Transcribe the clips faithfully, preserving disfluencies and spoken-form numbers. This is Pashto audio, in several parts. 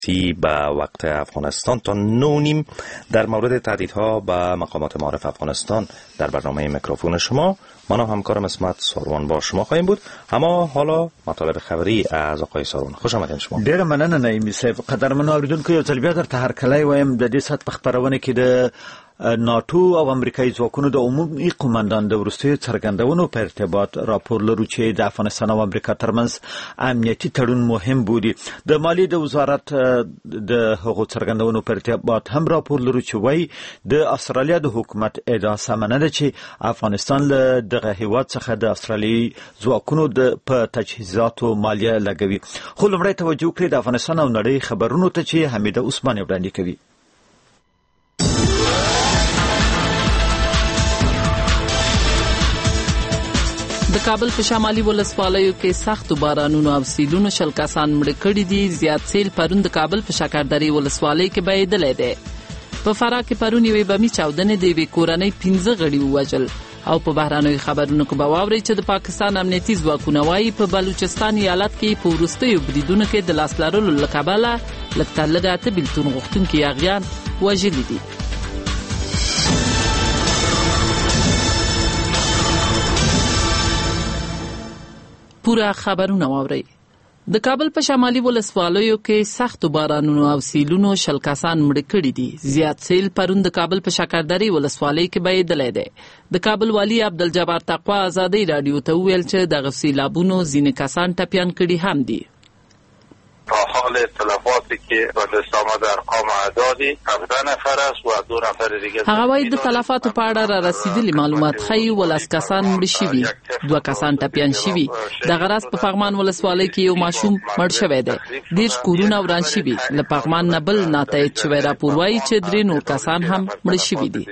به وقت افغانستان تا نو نیم در مورد تهدیدها به مقامات معارف افغانستان در برنامه میکروفون شما من و همکارم اسمت ساروان با شما خواهیم بود. اما حالا مطالب خبری از آقای ساروان. خوش آمدید شما. ډیره مننه نایمي صاحب. قدرمنو اوریدونکو یو ځل بیا درته هرکلی وایم د دې ساعت په خپرونه کې د ناتو او امریکایي ځواکونو د عمومي قومندان د وروستیو څرګندونو په ارتباط راپور لرو چې د افغانستان او امریکا ترمنځ امنیتي تړون مهم بودي. د مالیې د وزارت د هغو څرګندونو په ارتباط هم راپور لرو چې وایي د استرالیا د حکومت ادعا سمه نه ده چې افغانستان له دغه هیواد څخه د استرالیایي ځواکونو د په تجهیزاتو مالیه لګوي. خو لومړی توجه وکړئ د افغانستان او نړۍ خبرونو ته چې حمیده عثماني وړاندې کوي. د کابل په شمالي ولسوالیو کې سخت بارانونو او سیلونو شل کسان مړه کړي دي. زیات سیل پرون د کابل په شکردرې ولسوالۍ کې بهیدلی دی. په فراه کې پرون یوې بمي چاودنې د یوې کورنۍ پنځه غړي ووژل. او په بهرنیو خبرونو کې به واورئ چې د پاکستان امنیتي ځواکونه وایي په بلوچستان ایالت کې په وروستیو بریدونو کې د لاس لرلو له کبله لږ تر لږه اته بېلتون غوښتونکي یاغیان وژلي دي. پورا خبرونه واورئ. د کابل په شمالي ولسوالیو کې سخت بارانونو او سیلونو شل کسان مړه کړي دي. زیات سیل پرون د کابل په شکردرې ولسوالۍ کې بهیدلی دی. د کابل والی عبدالجبار تقوا ازادۍ راډیو ته وویل چې دغه سیلابونو ځینې کسان ټپیان کړي هم دي. حال تلفاتی که به دست آمده ارقام اعدادی هفده نفر است و دو نفر دیگه. هغه وایي د تلفاتو په اړه را رسیدلي معلومات ښیي ولس کسان مړه شوي، دوه کسان ټپیان شوي. دغه راز په پغمان ولسوالۍ کې یو ماشوم مړ شوی دی. دېرش کورونه وران شوي. له پغمان نه بل ناتایید شوی راپور وایي چې درې نور کسان هم مړه شوي دي.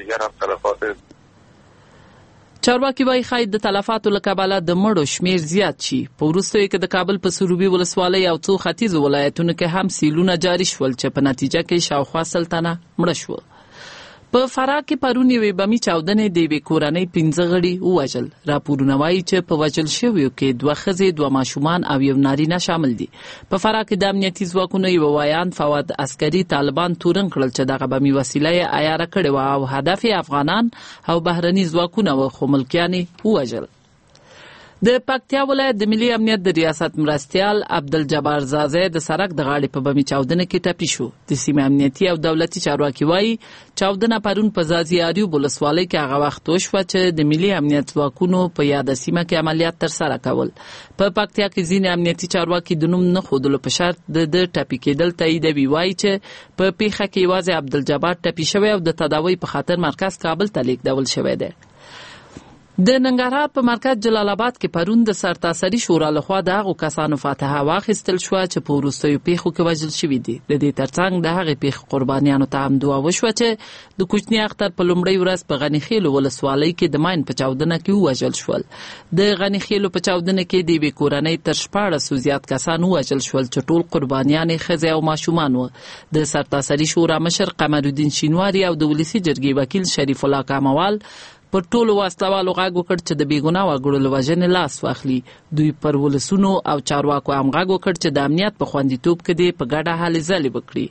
چارواکي وایي ښايي د تلفاتو له کبله د مړو شمیر زیات شي. په وروستیو کې د کابل په سروبي ولسوالۍ او څو ختیځو ولایتونو کې هم سیلونه جاري شول چې په نتیجه کې شاوخوا سل تنه مړه شول. په فراه کې پرون یوې بمي چاودنې د یوې کورنۍ پنځه غړي ووژل. راپورونه وایي چې په وژل شویو کې دوه ښځې، دوه ماشومان او یو نارینه شامل دي. په فراه کې د امنیتي ځواکونو یو وایان فواد عسکري طالبان تورن کړل چې دغه بمي وسیله یې عیاره کړې وه او هدف یې افغانان او بهرني ځواکونه وو، خو ملکیان یې ووژل. د پکتیا ولایت د ملي امنیت د ریاست مرستیال عبدالجبار زازی د سړک د غاړې په بمي چاودنه کې ټپي شو. د سیمې امنیتي او دولتي چارواکي وایي چاودنه پرون په ځاځي اریوب ولسوالۍ کې هغه وخت وشوه چې د ملي امنیت ځواکونو په یاده سیمه کې عملیات ترسره کول. په پکتیا کې ځینې امنیتي چارواکي د نوم نه ښودلو په شرط د د ټپي کېدل تاییدوي. وایي چې په پیښه کې یوازې عبدالجبار ټپي شوی او د تداوی په خاطر مرکز کابل ته لیږدول شوی دی. د ننګرهار په مرکز جلال آباد کې پرون د سرتاسري شورا لخوا د هغو کسانو فاتحه واخیستل شوه چې په وروستیو پیښو کې وژل شوي دي. د دې ترڅنګ د هغې پیښو قربانیانو ته هم دعا وشوه چې د کوچني اختر په لومړۍ ورځ په غني خیلو ولسوالۍ کې د ماین په چاودنه کې ووژل شول. د غني خیلو په چاودنه کې د یوې کورنۍ تر شپاړسو زیات کسان ووژل شول چې ټول قربانیان یې ښځې او ماشومان وو. د سرتاسري شورا مشر قمرالدین شینواري او د ولسي جرګې وکیل شریف الله کاموال پر ټولو وسلوالو غږ وکړ چې د بېګناه وګړو له وژنې لاس واخلي. دوی پر ولسونو او چارواکو هم غږ وکړ چې د امنیت په خوندیتوب کې دې په ګډه هلې ځلې وکړي.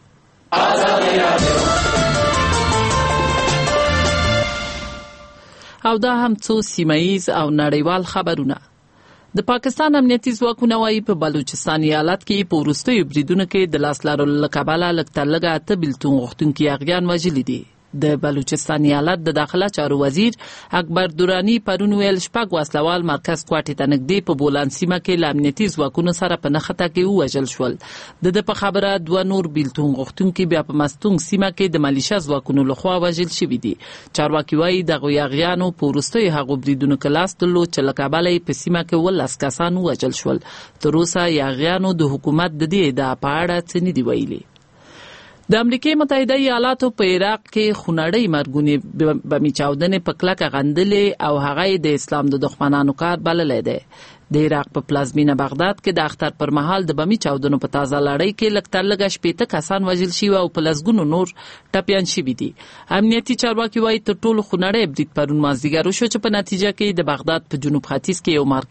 او دا هم څو سیمهیز او نړیوال خبرونه. د پاکستان امنیتي ځواکونه وایي په بلوچستان ایالت کې په وروستیو بریدونو کې د لاس لرلو له کبله لږ تر لږه اته بېلتون غوښتونکي یاغیان وژلي دي. د بلوچستان ایالت د داخله چارو وزیر اکبر دورانی پرون ویل شپږ وسلوال مرکز کوټې ته نږدې په بولان سیمه کې له امنیتي ځواکونو سره په نښته کې ووژل شول. د ده په خبره دوه نور بېلتون غوښتونکي بیا په مستونګ سیمه کې د ملیشه ځواکونو لخوا وژل شوي دي. چارواکي وایي دغو یاغیانو په وروستیو هغو بریدونو کې لاس درلود چې له کبله یې په سیمه کې اوولس کسان ووژل شول. تر اوسه یاغیانو د حکومت د دې ادعا په اړه څه نه دي ویلي. د امریکای متحده ایالاتو په عراق کې خونړۍ مرګونې بمي چاودنې په کلکه غندلې او هغه د اسلام د دښمنانو کار بللی دی. د عراق په پلازمینه بغداد کې د اختر پر مهال د بمي چاودنو په تازه لړۍ کې لږ تر لږه شپېته کسان وژل شوي او په لسګونو نور ټپیان شوي دي. امنیتي چارواکي وایي تر ټولو خونړی برید پرون مازدیګر وشو چې په نتیجه کې د بغداد په جنوب ختیځ کې یو مارکیټ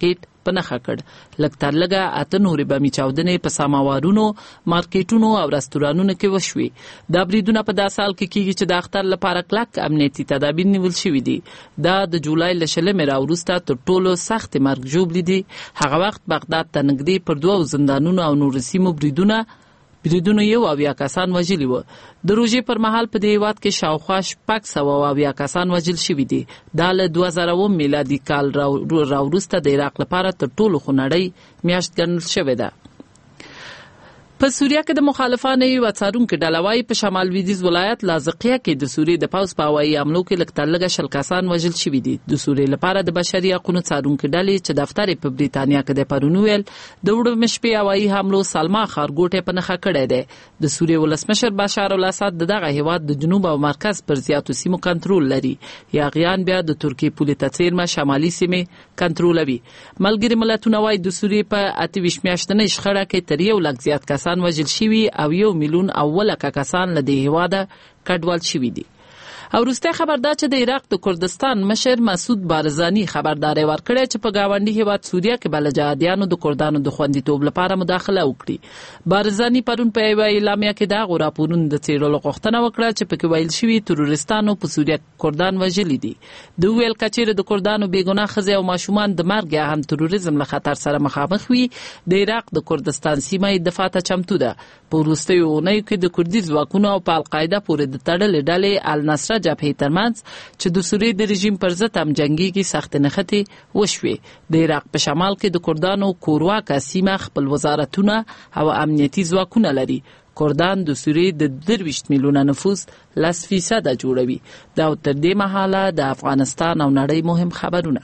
په نښه کړ. لږ تر لږه اته نورې بمي چاودنې په سماوارونو، مارکیټونو او رستورانونو کې وشوي. دا بریدونه په داسې حال کې کیږي چې د اختر لپاره کلک امنیتي تدابیر نیول شوي دي. دا د جولای له شلمې راوروسته تر ټولو سخت مرګ ژوبلې دي. هغه وخت بغداد ته نږدې پر دوو زندانونو او نورو سیمو بریدونه بریدونو یو اویا کسان وژلي وو. د روژې پر مهال په دې هیواد کې شاوخوا شپږ سوه اویا کسان وژل شوي دي. دا له دوه زره اووه میلادي کال راوروسته د عراق لپاره تر ټولو خونړۍ میاشت ګڼل شوې ده. په سوریه کې د مخالفانو یو څارونکي ډله وايي په شمال لویدیځ ولایت لاذقیه کې د سوریې د پوځ په هوایي حملو کې لږ تر لږه شل کسان وژل شوي دي. د سوریې لپاره د بشري حقوقو څارونکي ډلې چې دفتر یې په بریتانیا کې د پرون ویل د وړو شپې هوایي حملو سلما ښارګوټی په نښه کړی دی. د سوریې ولسمشر بشار الاسد د دغه هیواد د جنوب او مرکز پر زیاتو سیمو کنټرول لري. یاغیان بیا د ترکیې پولې ته څیرمه شمالي سیمې کنټرولوي. ملګري ملتونه وايي د سوریې په اته ویشت میاشتنۍ شخړه کې تر یو لک زیات کسان وژل شوي او یو میلیون او ولکه کسان له دې هیواده کډوال شوي دي. او وروستی خبر دا چې د عراق د کردستان مشر مسعود بارزانی خبرداری ورکړی چې په ګاونډي هیواد سوریه کې به له جهادیانو د کردانو د خوندیتوب لپاره مداخله وکړي. بارزانی پرون په یوه اعلامیه کې د هغو راپورونو د څېړلو غوښتنه وکړه چې پکې ویل شوي تروریستانو په سوریه کې کردان وژلي دي. د ویل که چیرې د کردانو بېګناه ښځې او ماشومان د مرګ یا هم تروریزم له خطر سره مخامخ وي، د عراق د کردستان سیمه یې دفاع ته چمتو ده. په وروستیو اونیو کې د کردي ځواکونو او په القاعده پورې د تړلې ډلې النصره جبهې ترمنځ چې د سوریې د رژیم پر ضد هم جنګیږي سختې نښتې وشوې. د عراق په شمال کې د کردانو کورواکه سیمه خپل وزارتونه او امنیتي ځواکونه لري. کردان د سوریې د درویشت میلیونه نفوس لس فیصده جوړوي. دا تر دې مهاله د افغانستان او نړۍ مهم خبرونه.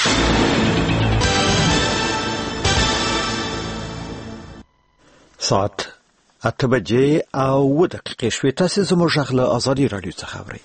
ساعت اته بجې او اووه دقیقې شوې. تاسې زموږ غږ له ازادي راډیو څخه اورئ.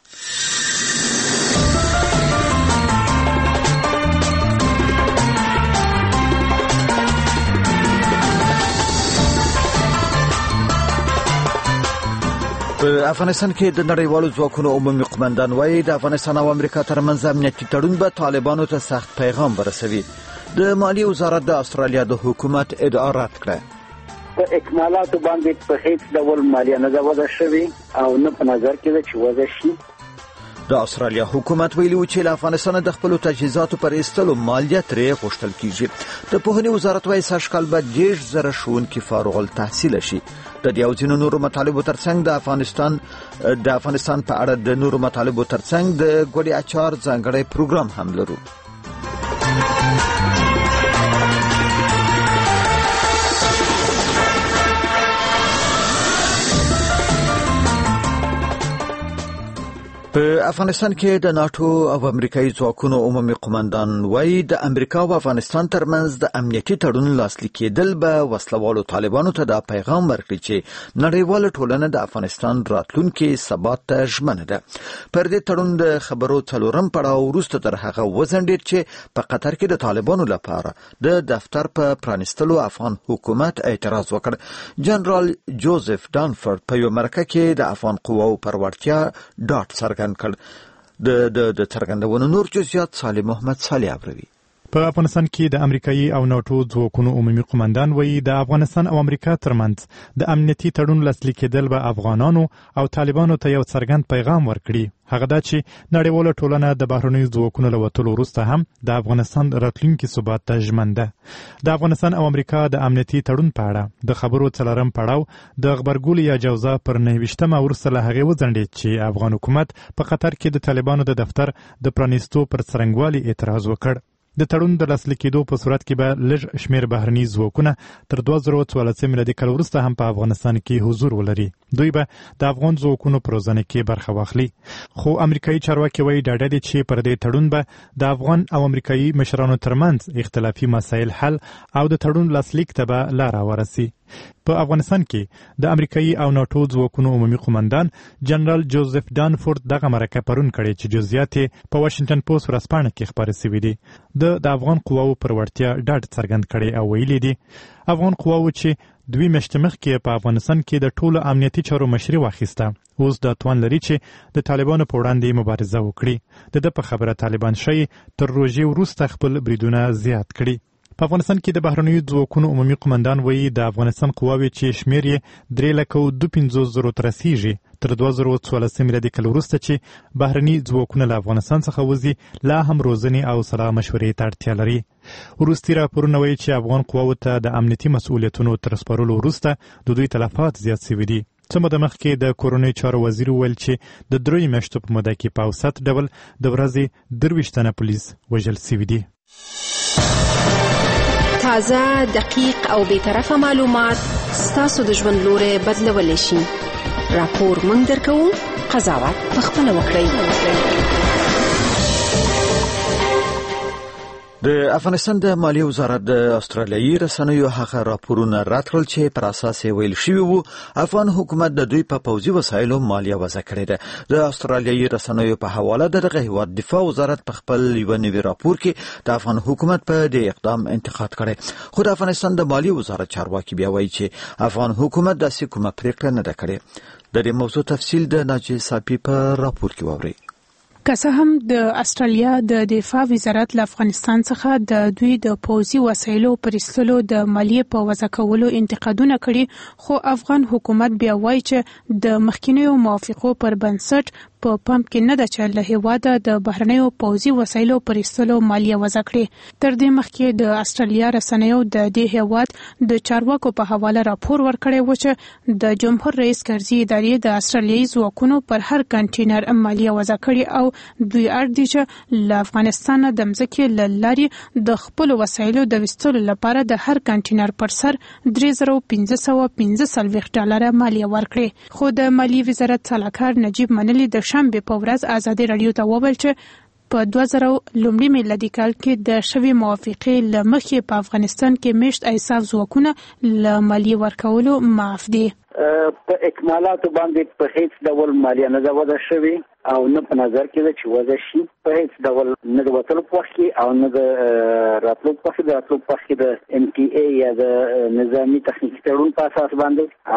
په افغانستان کې د نړیوالو ځواکونو عمومي قومندان وايي د افغانستان او امریکا ترمنځ امنیتي تړون به طالبانو ته سخت پیغام ورسوي. د مالیې وزارت د استرالیا د حکومت ادعا رد کړه. په اکمالاتو باندې په هیڅ ډول مالیه نه ده وضع شوې او نه په نظر کې ده چې وضع شي. د استرالیا حکومت ویلي و چې له افغانستان د خپلو تجهیزاتو پر ایستلو مالیه ترې غوښتل کیږي. د پوهنې وزارت وايي سږکال به دېرش زره ښوونکي فارغ التحصیله شي. د دې او ځینو نورو مطالبو ترڅنګ د افغانستان د افغانستان په اړه د نورو مطالبو ترڅنګ د ګوډي اچار ځانګړی پروګرام هم لرو. په افغانستان کې د ناتو او امریکایي ځواکونو عمومي قومندان وايي د امریکا او افغانستان ترمنځ د امنیتي تړون لاسلیک کېدل به وسلوالو طالبانو ته دا پیغام ورکړي چې نړیواله ټولنه د افغانستان راتلونکي ثبات ته ژمنه ده. پر دې تړون د خبرو څلورم پړاو وروسته تر هغه وځنډېد چې په قطر کې د طالبانو لپاره د دفتر په پرانیستلو افغان حکومت اعتراض وکړ. جنرال جوزف دانفورد په یو مرکه کې د افغان قواو پر وړتیا ډاډ څرګند کړ. د د د څرګندونو نور جزئیات صالح محمد صالح ابروي. په افغانستان کې د امریکایي او ناتو ځواکونو عمومي قومندان وایي د افغانستان او امریکا ترمنځ د امنیتي تړون لاسلیک کېدل به افغانانو او طالبانو ته یو څرګند پیغام ورکړي. هغه دا چې نړیواله ټولنه د بهرنیو ځواکونو له وتلو وروسته هم د افغانستان راتلونکي ثبات ته ژمن ده. د افغانستان او امریکا د امنیتي تړون په اړه د خبرو څلورم پړاو د غبرګولي یا جوزا پر نهه ویشتمه وروسته له هغې وځنډېد چې افغان حکومت په قطر کې د طالبانو د دفتر د پرانیستو پر څرنګوالي اعتراض وکړ. د تړون د لاسلیک کېدو په صورت کې به لږ شمېر بهرني ځواکونه تر دوه زره څوارلسم میلادي کال وروسته هم په افغانستان کې حضور ولري. دوی به د افغان ځواکونو په روزنه کې برخه واخلي. خو امریکایي چارواکي وایي ډاډه دي چې پر دې تړون به د افغان او امریکایي مشرانو ترمنځ اختلافي مسایل حل او د تړون لاسلیک ته به لاره ورسي. په افغانستان کې د امریکایي او ناتو ځواکونو عمومي قومندان جنرال جوزف دانفورد دغه مرکه پرون کړې چې جزئیات په واشنگټن پوسټ ورځپاڼه کې خپاره شوي دي. د د افغان قواو پر وړتیا ډاډ څرګند کړی او ویلي دي افغان قواو چې دوی میاشتې مخکې په افغانستان کې د ټولو امنیتي چارو مشري واخیسته اوس دا توان لري چې د طالبانو په وړاندې مبارزه وکړي. د ده په خبره طالبان ښایي تر روژې وروسته خپل بریدونه زیات کړي. په افغانستان کې د بهرنیو ځواکونو عمومي قومندان وایي د افغانستان قواوې چې شمېر یې درې لکه دوه پنځوس زرو ته رسیږي تر دوه زره څوارلس میلادي کال وروسته چې بهرني ځواکونه له افغانستان څخه وځي لا هم روزنې او سلا مشورې ته اړتیا لري. وروستي راپورونه وایي چې افغان قواوو ته د امنیتي مسؤلیتونو تر سپارلو وروسته د دوی تلفات زیات شوي دي. څه موده مخکې د کورنۍ چارو وزیر وویل چې د دریو میاشتو په موده کې په اوسط ډول د ورځې درویشت تنه پولیس وژل شوي دي. تازه، دقیق او بی‌طرفه معلومات ستاسو د ژوند لوري بدلولی شي. راپور مونږ درکوو، قضاوت پخپله وکړئ. د افغانستان د مالیې وزارت د استرالیایي رسنیو هغه راپورونه رد کړل چې پر اساس یې ویل شوي وو افغان حکومت د دوی په پوځي وسایلو مالیه وضع کړې ده. د استرالیایي رسنیو په حواله د دغه هیواد دفاع وزارت په خپل یو نوي راپور کې د افغان حکومت په دې اقدام انتقاد کړی، خو د افغانستان د مالیې وزارت چارواکي بیا وایي چې افغان حکومت داسې کومه پریکړه نه ده کړې. د دې موضوع تفصیل د ناجی صافي په راپور کې واورئ. که څه هم د استرالیا د دفاع وزارت له افغانستان څخه د دوی د پوځي وسایلو پرېستلو د مالیې په وضع کولو انتقادونه کړي، خو افغان حکومت بیا وایي چې د مخکینیو موافقو پر بنسټ په پام کې نه ده چې له هیواده د بهرنیو پوځي وسایلو پرېستلو مالیه وضع کړي. تر دې مخکې د استرالیا رسنیو د دې هیواد د چارواکو په حواله راپور ورکړی و چې د جمهور رئیس کرزي ادارې د استرالیایي ځواکونو پر هر کنټینر مالیه وضع کړي او دوی اړ دي چې له افغانستان د مځکې له لارې د خپلو وسایلو د ویستلو لپاره د هر کنټینر پر سر درې زره پنځه سوه پنځه څلوېښت ډالره مالیه ورکړي. خو د مالیې وزارت سلاکار نجیب منلي د شنبې په ورځ ازادي راډیو ته وویل چې په دوه زره لومړي میلادي کال کې د شوي موافقې له مخې په افغانستان کې میشت ایساف ځواکونه له مالیې ورکولو معاف دي. په اکمالاتو باندې په هیڅ ډول مالیه نه ده وضع شوې او نه په نظر کې ده چې وضع شي. په هیڅ ډول نه د وتلو په وخت کې او نه د راتلو په وخت کې د راتلو په وخت کې د ام ټي اي یا د نظامي تخنیکي تړون په اساس باندې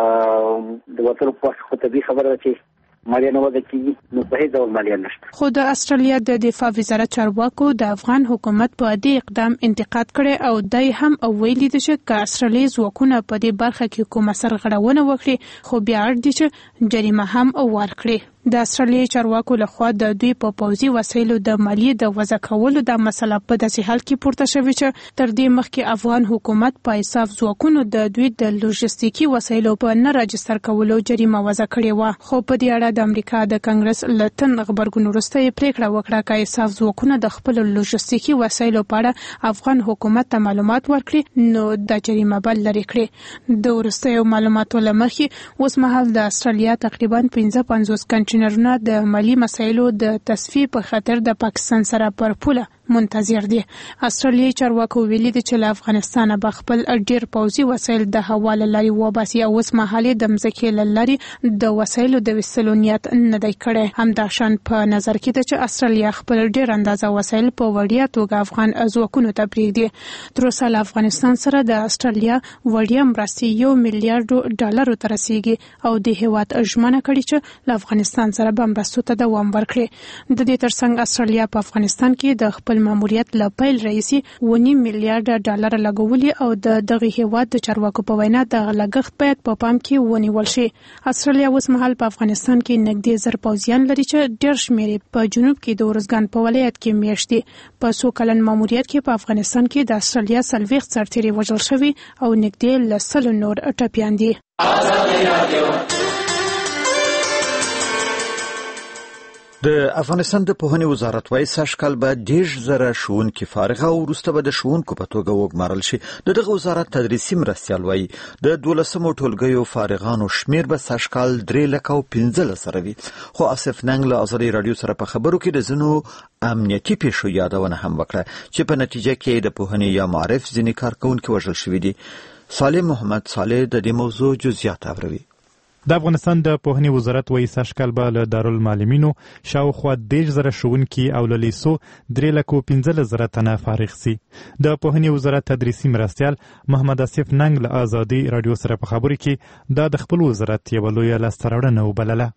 او د وتلو په وخت خو طبیعي خبره ده چې مالیه نه وضع کیږي، نو په هیڅ ډول مالیه نشته. خو د استرالیا د دفاع وزارت چارواکو د افغان حکومت په دې اقدام انتقاد کړي او دای هم ویلي دي چې که استرالیایي ځواکونه په دې برخه کې کومه سرغړونه وکړي خو بیا اړ دي چې جریمه هم ورکړي. د استرالیایي چارواکو لخوا د دوی په پوځي وسایلو د مالیې د وضع کولو د مسله په داسې حال کې پورته شوې چې تر دې مخکې افغان حکومت په ایساف ځواکونو د دوی د لوژستیکي وسایلو په نه راجستر کولو جریمه وضع کړې وه. خو په دې اړه د امریکا د کانګرس له تن غبرګون وروسته یې پریکړه وکړه چې ایساف ځواکونه د خپلو لوژستیکي وسایلو په اړه افغان حکومت ته معلومات ورکړي نو د جریمه به لرې کړي. د وروستیو معلوماتو له مخې اوس مهال د استرالیا تقریبا پنځه پنځوس کنټینرونه د مالی مسایلو د تصفیې په خاطر د پاکستان سره پر پوله منتظر دي. استرالیایي چارواکو ویلي دي چې له افغانستان به خپل ډیر پوځي وسایل د هوا له لارې وباسي او اوس مهال د مځکې له لارې د وسایلو د ویستلو نیت نه دی کړی. همداشان په نظر کې ده چې استرالیا خپل ډیر اندازه وسایل په وړیا توګه افغان ځواکونو ته پرېږدي. تر اوسه له افغانستان سره د استرالیا وړیا مرستې یو میلیارډ ډالرو ته رسیږي او د هیواد ژمنه کړې چې له افغانستان سره به مرستو ته دوام ورکړي. د دې ترڅنګ استرالیا په افغانستان کې د خپل ماموریت له پیل راهیسې ونیم میلیارډ ډالر لګولي او د دغه هیواد د چارواکو په وینا د لګښت باید په پام کې ونیول شي. استرالیا اوس مهال په افغانستان کې نږدې زر پوځیان لري چې ډېر شمېر په جنوب کې د ارزګان په ولایت کې میشت دي. په څو کلن ماموریت کې په افغانستان کې د استرالیا څلوېښت سرتیري وژل شوي او نږدې له سلو نور ټپیان دي. د افغانستان د پوهنې وزارت وايي سږ کال به دېرش زره ښوونکي فارغ او وروسته به د ښوونکو په توګه وګمارل شي. د دغه وزارت تدریسي مرستیال وايي د دولسمو ټولګیو فارغانو شمېر به سږ کال درې لکه او پنځلس زره وي. خو آصف ننګ له ازادي راډیو سره په خبرو کې د ځینو امنیتي پیښو یادونه هم وکړه چې په نتیجه کې د پوهنې یا معرف ځینې کارکونکي وژل شوي دي. صالح محمد صالح د دې موضوع جزئیات اوري. د افغانستان د پوهنې وزارت وايي سږ کال به له دارالمعلمینو شاوخوا دېرش زره ښوونکي او له لیسو درې لکه پنځلس زره تنه فارغ سي. د پوهنې وزارت تدریسي مرستیال محمد آصف ننګ له ازادي راډیو سره په خبرو کې دا د خپل وزارت یوه لویه لاسته راوړنه وبلله.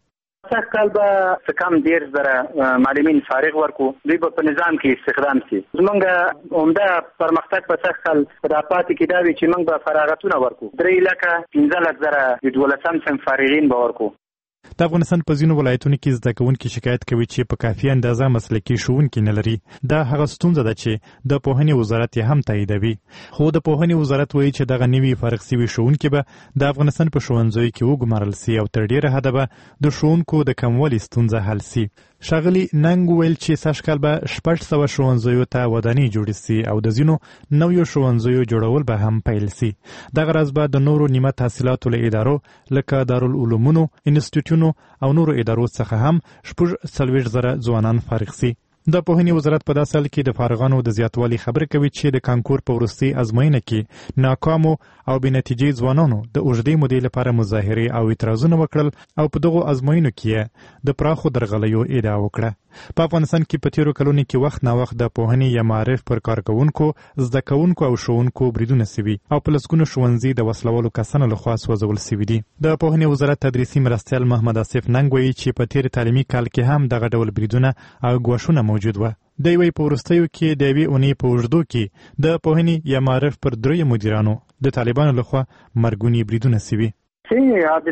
سږ کال به کم ډېر زره معلمین فارغ ورکو، دوی به په نظام کې استخدام شي. زمونږ عمده پرمختګ په سږ کال په راپاتې کې دا وي چې موږ به فراغتونه ورکو. درې لکه پنځه لک زره د دولسم صنف فارغین به ورکو. د افغانستان په ځینو ولایتونو کې زده کوونکي شکایت کوي چې په کافي اندازه مسلکي ښوونکي نه لري. دا هغه ستونزه ده چې د پوهنې وزارت یې هم تاییدوي. خو د پوهنې وزارت وایي چې دغه نوي فارغ شوي ښوونکي به د افغانستان په ښوونځیو کې وګمارل سي او تر ډیره حده به د ښوونکو د کموالي ستونزه حل سي. ښاغلي ننګ ویل چې سږ کال به شپږ سوه ښوونځیو ته ودانۍ جوړې سي او د ځینو نویو ښوونځیو جوړول به هم پیل سي. دغه راز به د نورو نیمه تحصیلاتو له ادارو لکه دارالعلومونو، انسټیټیوټونو او نورو ادارو څخه هم شپږ څلوېښت زره ځوانان فارغ سي. د پوهنې وزارت په داسې حال کې د فارغانو د زیاتوالي خبره کوي چې د کانکور په وروستۍ ازموینه کې ناکامو او بې نتیجې ځوانانو د اوږدې مودې لپاره مظاهرې او اعتراضونه وکړل او په دغو ازموینو کې د پراخو درغلیو ادعا وکړه. په افغانستان کې په تیرو کلونو کې وخت ناوخت د پوهنې یا معارف پر کارکوونکو، زده کوونکو او ښوونکو بریدونه سوي او په لسګونو ښوونځي د وسلوالو کسانو لخوا سوځول سوي دي. د پوهنې وزارت تدریسي مرستیال محمد آصف ننګ وایي چې په تیر تعلیمي کال کې هم دغه ډول بریدونه او ګواښونه موجود و. دی وایي په وروستیو کې د یوې اونۍ په اوږدو کې د پوهنې یا معارف پر دریو مدیرانو د طالبانو لخوا مرګوني بریدونه سوي. د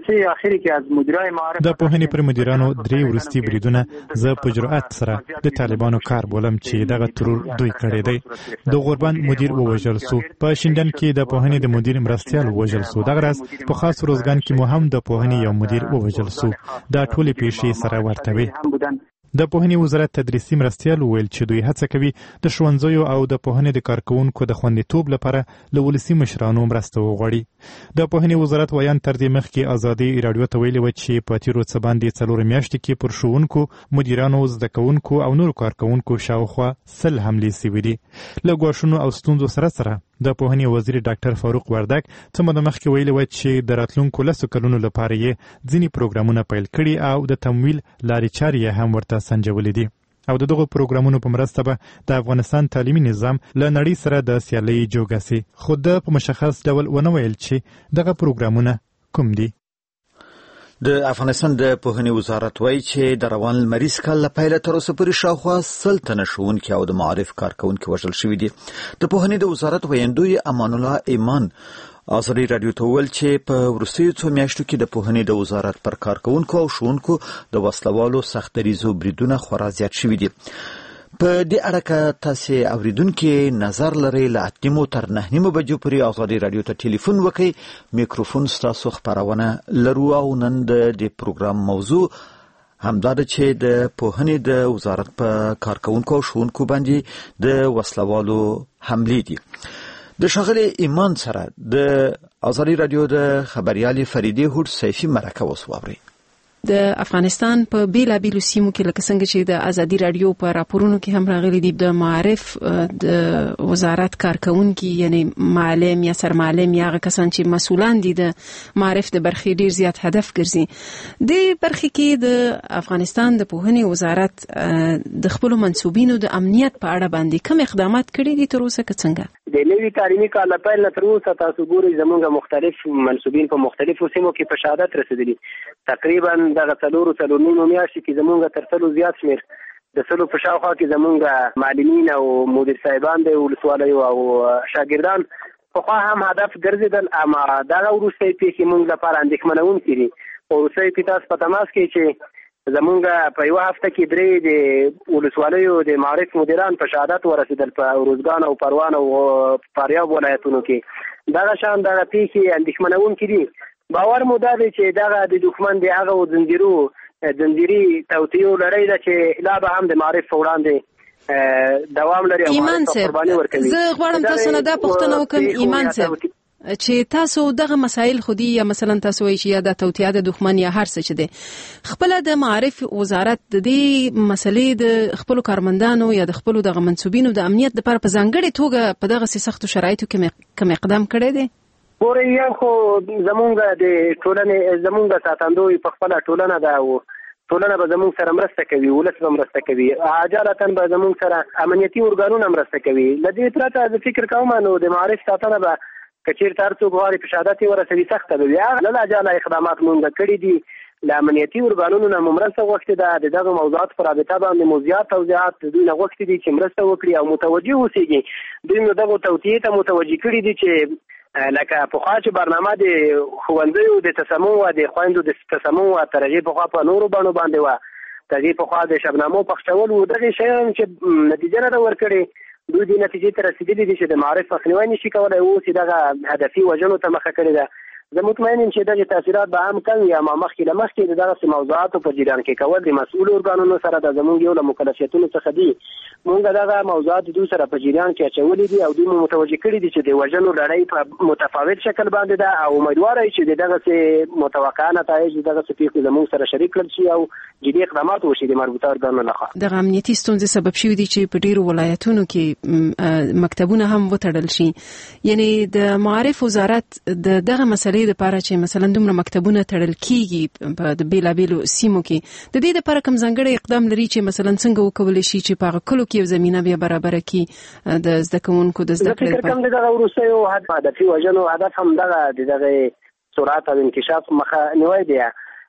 پوهنې پر مدیرانو درې وروستي بریدونه زه په جرأت سره د طالبانو کار بولم چې دغه ترور دوی کړی دی. د غوربند مدیر ووژل سو، په شینډن کې د پوهنې د مدیر مرستیال ووژل سو. دغه راز په خاص روزګان کې مو هم د پوهنې یو مدیر ووژل سو. دا ټولې پیښې سره ورته وي. د پوهنې وزارت تدریسي مرستیال وویل چې دوی هڅه کوي د ښوونځیو او د پوهنې د کارکوونکو د خوندیتوب لپاره له ولسي مشرانو مرسته وغواړي. د پوهنې وزارت ویان تر دې مخکې ازادي راډیو ته ویلي وه چې په تیرو څه باندې څلور میاشتې کې پر ښوونکو، مدیرانو، زده کوونکو او نورو کارکوونکو شاوخوا سل حملې سوي دي. له ګواښونو او ستونزو سره سره د پوهنې وزیر ډاکټر فاروق وردک څه موده مخکې ویلي وه چې د راتلونکو لسو کلونو لپاره یې ځینې پروګرامونه پیل کړي او د تمویل لارې چارې یې هم ورته سنجولې دي او د دغو پروګرامونو په مرسته به د افغانستان تعلیمي نظام له نړۍ سره د سیالۍ جوګه سي. خو د په مشخص ډول ونه ویل چې دغه پروګرامونه کوم دي. د افغانستان د پوهنې وزارت وایي چې د روان لمریز کال له پیله تر اوسه پورې شاوخوا سل تنه ښوونکي او د معارف کارکوونکي وژل شوي دي. د پوهنې د وزارت ویندوی امان الله ایمان ازادي راډیو ته وویل چې په وروستیو څو میاشتو کې د پوهنې د وزارت پر کارکوونکو او ښوونکو د وسلوالو سخت دریځو بریدونه خورا زیات شوي دي. په دې اړه که تاسې اوریدونکي نظر لرئ له اته نیمو تر نه نیمو بجو پورې ازادي راډیو ته ټلیفون وکړئ. میکروفون ستاسو خپرونه لرو او نن د دې پروګرام موضوع همدا ده چې د پوهنې د وزارت په کارکوونکو او ښوونکو باندې د وسلوالو حملې دي. د ښاغلي ایمان سره د ازادي راډیو د خبريالې فریدې هوډ سیفي مرکه اوس واورئ. د افغانستان په بیلابیلو سیمو کې لکه څنګه چې د ازادي راډیو په راپورونو کې هم راغلي دي، د معارف د وزارت کارکونکي یعنی معلم یا سرمعلم یا هغه کسان چې مسؤلان دي د معارف د برخې ډیر زیات هدف ګرځي. د برخې کې د افغانستان د پوهنې وزارت د خپل منسوبینو د امنیت په اړه باندې کوم اقدامات کړي دي تر اوسه؟ که څنګه د نوي تعلیمي کال په پیل تر اوسه تاسو ګورئ زموږ مختلف منسوبین په مختلفو سیمو کې په شهادت رسیدلي. تقریبا دغه څلورو څلور نیمو میاشتې کې زمونږ تر سلو زیات شمېر د سلو په شاوخوا کې زمونږ معلمین او مدیر صاحبان د ولسوالیو او شاګردان پخوا هم هدف ګرځېدل، اما دغه وروستۍ پیښې موږ لپاره اندېښمنوونکې دي. وروستۍ پیښې تاسو په تماس کې چې زمونږ په یوه هفته کې درې د ولسوالیو د معارف مدیران په شهادت ورسېدل په روزګان او پروان او فاریاب ولایتونو کې. دغه شان دغه پیښې اندېښمنوونکې دي. باور مو دا دی چې دغه د دښمن د هغه زنجیرو زنجیري توطیو لړۍ ده چې لا به هم د معارف په وړاندې دوام لري او قرباني ورکوي. زه غواړم تاسو نه دا پوښتنه وکړم ایمان صاحب چې تاسو دغه مسایل خودي یا مثلا تاسو وایي چې یا د توطیه د دښمن یا هر څه چې دی خپل د معارف وزارت د دې مسلې د خپل کارمندانو یا د خپل دغه منسوبینو د امنیت لپاره په ځانګړي توګه په دغه سختو شرایطو کې کوم اقدام کړی دی؟ ګورئ یو خو زمونږ د ټولنې زمونږ ساتندوی په خپله ټولنه ده او ټولنه به زمونږ سره مرسته کوي، ولس به مرسته کوي، عجالتا به زمونږ سره امنیتي ارګانونه مرسته کوي. له دې پرته زه فکر کوم نو د معارف ساتنه به که چېرته هر څوک غواړي په شهادت یې ورسوي سخته به وي. هغه له عجاله اقدامات مونږ کړي دي له امنیتي ارګانونو نه مرسته غوښتې ده. د دغه موضوعات پر رابطه باندې مو زیات توضیحات د دوی نه غوښتي دي چې مرسته وکړي او متوجه اوسېږي. دوی نو دغه توطیې ته متوجه کړي دي چې لکه پخوا چې برنامه د ښوونځیو د تسمم وه، د خویندو د تسمم وه، تر هغې پخوا په نورو بڼو باندې وه، تر هغې پخوا د شبنامو پخچول وو، دغې شیان چې نتیجه نه ده ورکړې. دوی دې نتیجې ته رسېدلي دي چې د معارف مخنیوی نشي کولی، اوس یې دغه هدفي وژنو ته مخه کړې ده. زه مطمئن یم چې دغه تاثیرات به هم کم وي، اما مخکې له مخکې د دغسې موضوعاتو په جریان کې کول د مسؤلو ارګانونو سره د زموږ یو له مکلفیتونو څخه دي. مونږ دغه موضوعات دوی سره په جریان کې اچولي دي او دوی مو متوجه کړي دي چې د وژنو لړۍ په متفاوت شکل باندې ده او امیدواره چې د دغسې متوقع نتایج د دغسې پیښو زموږ سره شریک کړل شي او جدي اقدامات وشي د مربوطه ارګانونو لخوا. دغه امنیتي ستونزې سبب شوي دي چې په ډیرو ولایتونو کې مکتبونه هم وتړل شي. یعنی د معارف وزارت د دغه مسلې لپاره چې مثلا دومره مکتبونه تړل کیږي په د بیلابیلو سیمو کې، د دې لپاره کوم ځانګړی اقدام لري چې مثلا څنګه وکولای شي چې په هغه کلو کې یو زمینه بیا برابر کړي د زده کوونکو د زده کړې لپاره؟ د دغه وروستیو هدفي وژنو هدف هم دغه د دغه سرعت او انکشاف مخه نیوی دی.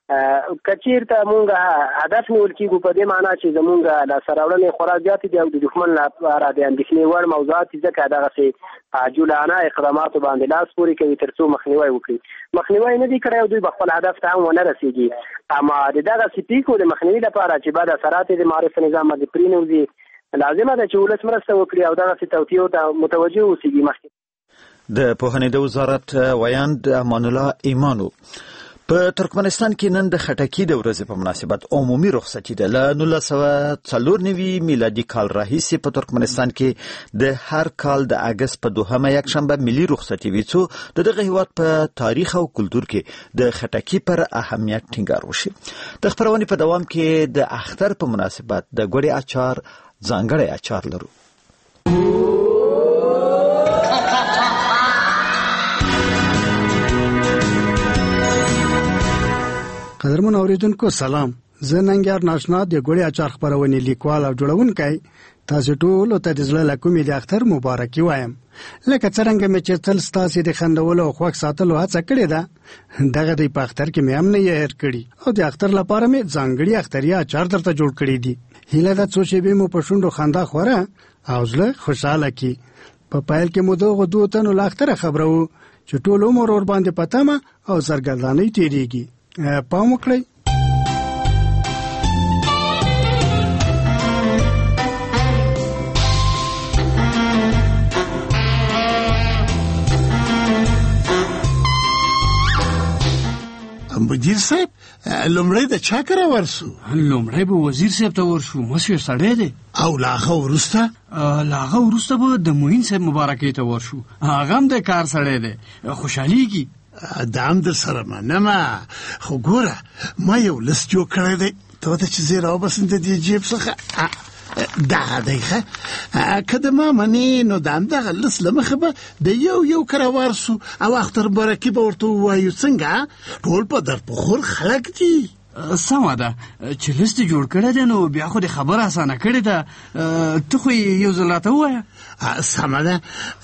کچیرته مونږ هدف نیول کېږو په دې معنا چې زمونږ لاسته راوړنې خورا زیاتې دي او د دښمن لپاره د اندېښنې وړ موضوعات دي، ځکه دغسې عاجلانه اقداماتو باندې لاس پورې کوي تر څو مخنیوی وکړي. مخنیوی نه دي کړی او دوی به خپل هدف ته هم ونه رسېږي. اما د دغسې پیښو د مخنیوي لپاره چې بعد اثرات د معارف نظام باندې پرېنوځي، لازمه ده چې ولس مرسته وکړي او دغسې توطیو ته متوجه اوسېږي. مخکې د پوهنې د وزارت ویاند امان الله ایمانو په ترکمنستان کې نن د خټکي د ورځې په مناسبت عمومي رخصتي ده. له نولس سوه څلور نوي میلادي کال راهیسې په ترکمنستان کې د هر کال د اګست په دوهمه یک شنبه ملي رخصتي وي څو د دغه هیواد په تاریخ او کلتور کې د خټکي پر اهمیت ټینګار وشي. د خبرونې په دوام کې د اختر په مناسبت د ګوړې اچار ځانګړی اچار لرو. قدرمن اوریدونکو سلام، زه ننګیار ناشنا د ګوړې اچار خبرونې لیکوال او جوړونکی تاسو ټول ته د زړه له کومې د اختر مبارکي وایم. لکه څرنګه مې چې تل ستاسو د خندولو او خوښ ساتلو هڅه کړې ده، دغه د په اختر کې مې هم نه یې هېر کړي او د اختر لپاره مې ځانګړي اختري اچار درته جوړ کړي دي. هیله ده څو شېبې مو په شونډو خندا خوره او زړه خوشحاله کړي. په پیل کې مو دغه دوه تنو له اختره خبرو چې ټول عمر ور باندې پتمه او سرګردانۍ تېرېږي. پام وکړئ. مدیر صاحب لومړی د چا کره ورسو؟ لومړی به وزیر صاحب ته ورشو، مشر سړی دی. او لاغه وروسته؟ لاغه وروسته به د معین صاحب مبارکۍ ته ورشو، هغه هم د کار سړی دی، خوشحالیږي. دام در سره منمه، خو ګوره ما یو لست جوړ کړی دی، ته ته چې زه راوباسم د دې جیب څخه دغه دی ښه که د ما منې نو د همدغه لست له مخې به د یو یو کره ورسو او اختر مبارکي به ورته ووایو. څنګه ټول په درپخور خلک دي. سمه ده چې لست جوړ کړی دی نو بیا خو د خبره اسانه کړې ده، ته خو یو ځل راته ووایه. سمه ده،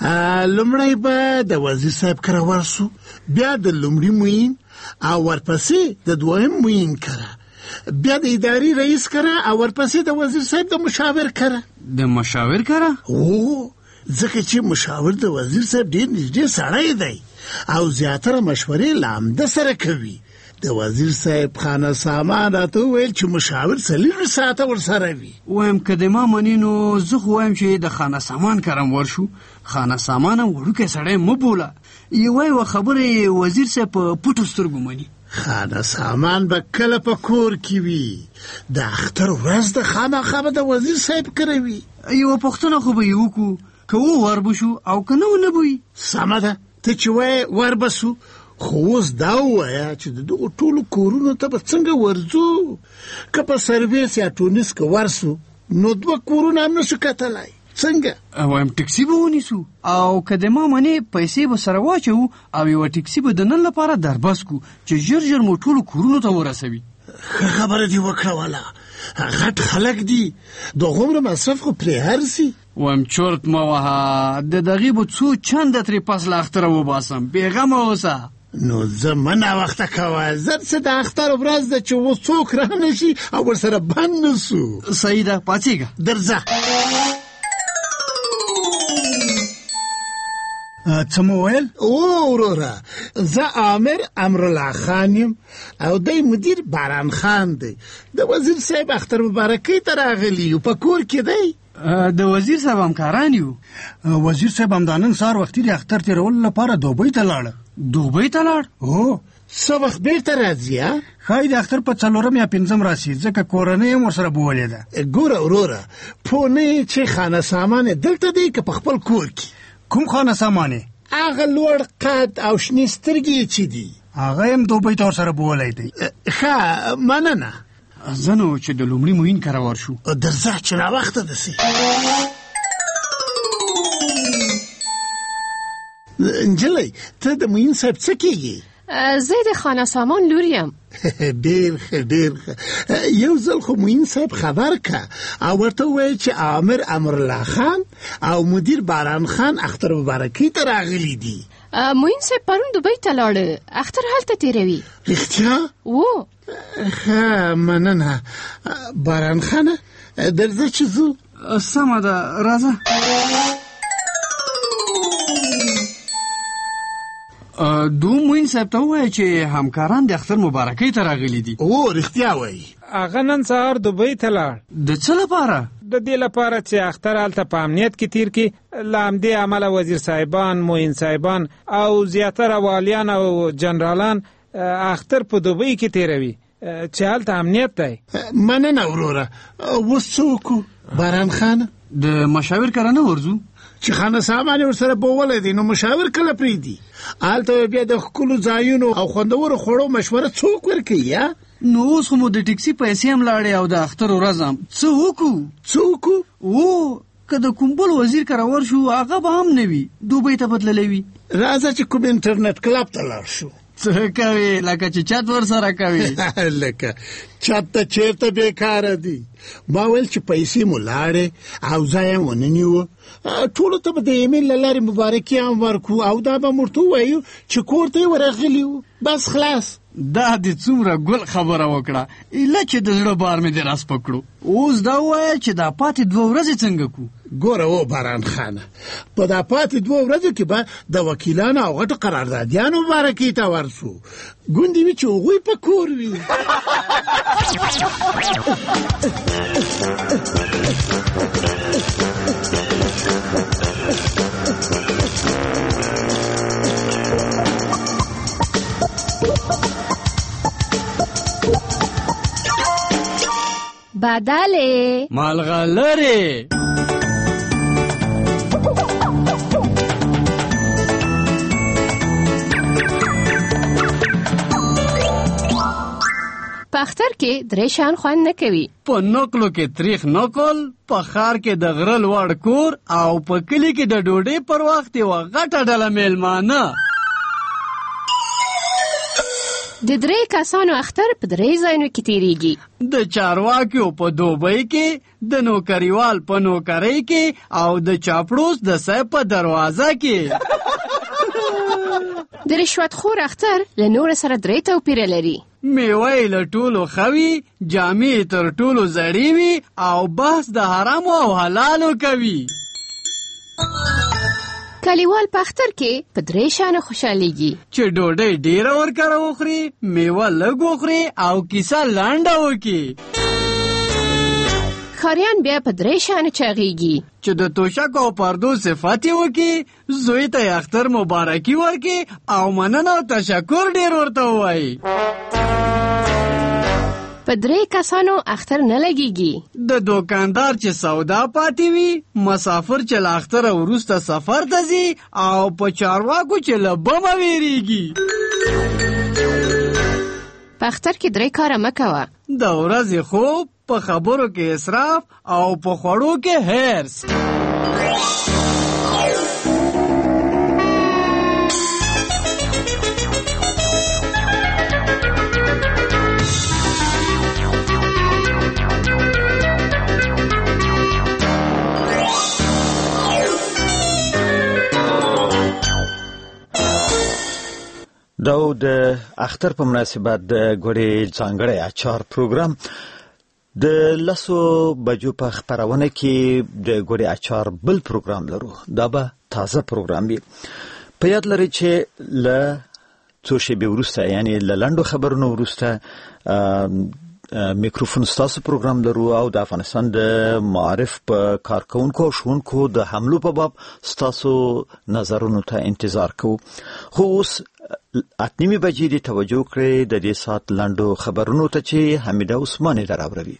لومړی به د وزیر صاحب کره ورسو، بیا د لومړي معین او ورپسې د دویم معین کره، بیا د اداري رئیس کره او ورپسې د وزیر صاحب د مشاور کره. د مشاور کره؟ او ځکه چې مشاور د وزیر صاحب ډېر نږدې سړی دی او زیاتره مشورې له همده سره کوي. د وزیر صاحب خانه سامان راته وویل چې مشاور څلور ساعته ورسره وي. وایم که د ما مني نو زه خو وایم چې د خانه سامان کرم ورشو. خانه سامان هم وړوکی سړی مه بوله، یوه یوه خبره وزیر صاحب په پټو سترګو مني. خانه سامان به کله په کور کې وي، د اختر ورځ د خامخا به د وزیر صاحب کره وي. یوه پوښتنه خو به یې وکړو، که وور بشو او که نه ونه بوي. سمه ده، ته چې وایې ور بسو، خو اوس دا ووایه چې د دغو ټولو کورونو ته به څنګه ورځو؟ که په سرویس یا ټونس که ورسو نو دوه کورونه هم نشو کتلی. څنګه؟ وایم ټکسي به ونیسو او که د ما منې پیسې به سره واچوو او یوه ټکسي به د نن لپاره دربس کړو چې ژر ژر مو ټولو کورونو ته ورسوي. ښه خبره دې وکړه والا، غټ خلک دي، د هغومره مصرف خو پرې هرسي. وایم چورت مه وهه، د دغې به څو چنده ترې پس له اختره وباسم، بېغمه اوسه. نو زه منه وخته کوه زر څه د اختر ورځ ده چې اوس څوک رانه شي او ورسره بند نه سو. صحیح ده، پاڅېږه درځه. څه مو ویل؟ او وروره زه عامر امرالله خان یم او دی مدیر باران خان دی. د وزیر صاحب اختر مبارکۍ ته راغلی یو، په کور کې دی. د وزیر صاحب همکاران یو. وزیر صاحب همدا نن سهار وختي د اختر تېرولو لپاره دوبۍ ته لاړه. دوبۍ ته لاړ؟ هو. څه وخت بیرته راځي؟ ښایي د اختر په څلورم یا پنځم راسي، ځکه کورنۍ هم ورسره بولې ده. ګوره وروره پوه نه یې چې خانه سامان یې دلته دی که په خپل کور کې؟ کوم خانه سامان یې؟ هغه لوړ قد او شنې سترګې چې دي هغه هم دوبۍ ته ورسره بولی دی. ښه مننه. زه نو چې د لومړي معین کره ورشو. درځه چې ناوخته دسې. نجلۍ ته د معین صاحب څه کېږي؟ زه د خانه سامان لور یم. ډېر ښه ډېر ښه. یو ځل خو معین صاحب خبر که او ورته ووایه چې عامر امرالله خان او مدیر باران خان اختر مبارکۍ ته راغلي دي. معین صاحب پرون دوبۍ ته لاړه، اختر هلته تېروي. رښتیا؟ و. ښه مننه. باران خانه درځه چې ځو. سمه ده، راځه. دوم معین صاحب ته ووایه چې همکاران د اختر مبارکۍ ته راغلي دي. او رښتیا وایي. هغه نن سهار دوبۍ ته لاړ. د څه لپاره؟ د دې لپاره چې اختر هلته په امنیت کې تیر کړي. له همدې امله وزیر صاحبان، معین صاحبان او زیاتره والیان او جنرالان اختر په دوبۍ کې تیروي چې هلته امنیت دی. مننه وروره. اوس څه وکړو باران خانه؟ د مشاور کره نه ورځو چې خانه سامان ورسره بولی دی، نو مشاور کله پرېږدي؟ هلته بیا د ښکلو ځایونو او خوندورو خوړو مشوره څوک ورکوي؟ یا نو اوس خو مو د ټکسي پیسې هم لاړې او د اختر ورځ هم. څه وکړو؟ څه وکړو؟ او که د کوم بل وزیر کره ورشو هغه به هم نه وي، دوبۍ ته بدللی وي. راځه چې کوم انټرنیټ کلب ته لاړ شو. څه کوې؟ لکه چې چت ورسره کوې. لکه چت ته چېرته بېکاره دي. ما ویل چې پیسې مو لاړې او ځای هم ونه نیوه، ټولو ته به د ایمیل له لارې مبارکي هم ورکړو او دا به م ورته ووایو چې کور ته یې ورغلي وو. بس خلاص. دا دې څومره ګل خبره وکړه، ایله چې د زړه بار مې دې راس پکړو. اوس دا ووایه چې دا پاتې دوه ورځې څنګه کړو؟ ګوره و باران خانه، په دا پاتې دوه ورځو کې به د وکیلانو او غټو قراردادیانو مبارکۍ ته ورسو. ګوندې وي چې هغوی په کور وي. بدله مالغلره په اختر کې درې شیان خوند نه کوي. په نقلو کې تریخ نقل، په ښار کې د غره لوړ کور او په کلي کې د ډوډۍ پر وخت یوه غټه ډله میلمانه. د درې کسانو اختر په درې ځایونو کې تیریږي. د چارواکیو په دوبۍ کې، د نوکریوال په نوکرۍ کې او د چاپړوس د صاحب په دروازه کې. د رشوت خور اختر له نور سره درې توپیره لري. میوه یې له ټولو ښه وي، جامې تر ټولو زړې وي او بحث د حرامو او حلالو کوي. کلیوال په اختر کې په درې شیانو خوشحالیږي: چې ډوډۍ ډیره ورکره وخوري، میوه لږ وخوري او کیسه لنډه وکړي. ښاریان بیا په درې شیانو چاغېږي: چې د توشک او پردو صفت یې وکړي، زوی ته یې اختر مبارکي ورکړي او مننه او تشکر ډیر ورته ووایي. په درې کسانو اختر نه لګیږي: د دوکاندار چې سودا پاتې وي، مسافر چې له اختره وروسته سفر ته ځي او په چارواکو چې له بمه ویریږي. په اختر کې درې کاره مه کوه: د ورځې خوب، په خبرو کې اسراف او په خوړو کې هرس. د او د اختر په مناسبت د ګوري ځانګړی اچار پروګرام د لاسو بجو په خبرونه کې د ګوري اچار بل پروګرام لرو. دا به تازه پروګرام وي. په یاد لري چې ل څو شی وروسته یعنی ل لاندو خبرونو وروسته میکروفون ستاسو پروګرام لرو او د افغانستان د معارف په کارکونکو او شونکو د حملو په باب ستاسو نظرونو ته انتظار کوو. خو اوس اتنیمه بجې د توجه کړې د دې سات لاندو خبرونو ته چې حمیده عثماني دراوروي.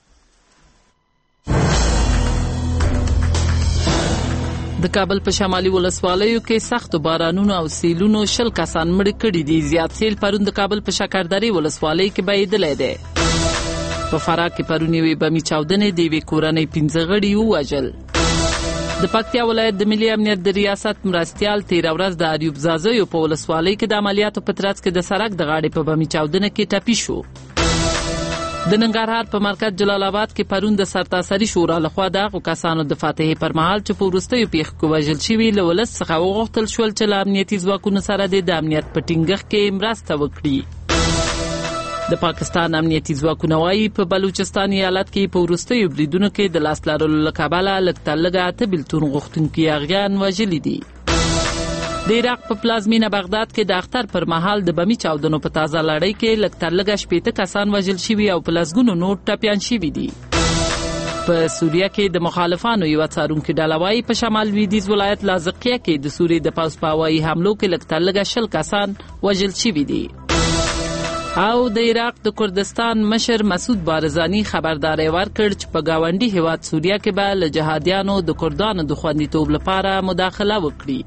د کابل په شمالي ولسوالیو کې سخت بارانونو او سیلونو شل کسان مړ کړي دي. زیات سیل پرون د کابل په شکردرې ولسوالۍ کې بهیدلی دی. په فراه کې پرون یوې بمي چاودنې د یوې کورنۍ پنځه غړي ووژل. د پکتیا ولایت د ملي امنیت د ریاست مرستیال تیره ورځ د اریوب زازیو په ولسوالۍ کې د عملیاتو په ترڅ کې د سړک د غاړې په بمي چاودنه کې ټپي شو. د ننګرهار په مرکز جلال آباد کې پرون د سرتاسري شورا لخوا د هغو کسانو د فاتحې پر مهال چې په وروستیو پیښو کې وژل شوي له ولس څخه وغوښتل شول چې له امنیتي ځواکونو سره د امنیت په ټینګښت کې مرسته وکړي. د پاکستان امنیتي ځواکونه وايي په بلوچستان ایالت کې په وروستیو بریدونو کې د لاس لرلو له کبله لږ تر لږه اته بېلتون غوښتونکي اغیان وژلي دي. د عراق په پلازمینه بغداد کې د اختر پر مهال د بمي چاودنو په تازه لړۍ کې لږ تر لږه شپېته کسان وژل شوي او په لسګونو نور ټپیان شوي دي. په سوریه کې د مخالفانو یوه څارونکې ډله وايي په شمال لویدیځ ولایت لازقیه کې د سوریې د پوځ په هوایي حملو کې لږ تر لږه شل کسان وژل شوي دي. او د عراق د کردستان مشر مسعود بارزانی خبرداری ورکړ چې په گاونډي هیواد سوریه کې به له جهادیانو د کردانو د خوندیتوب لپاره مداخله وکړي.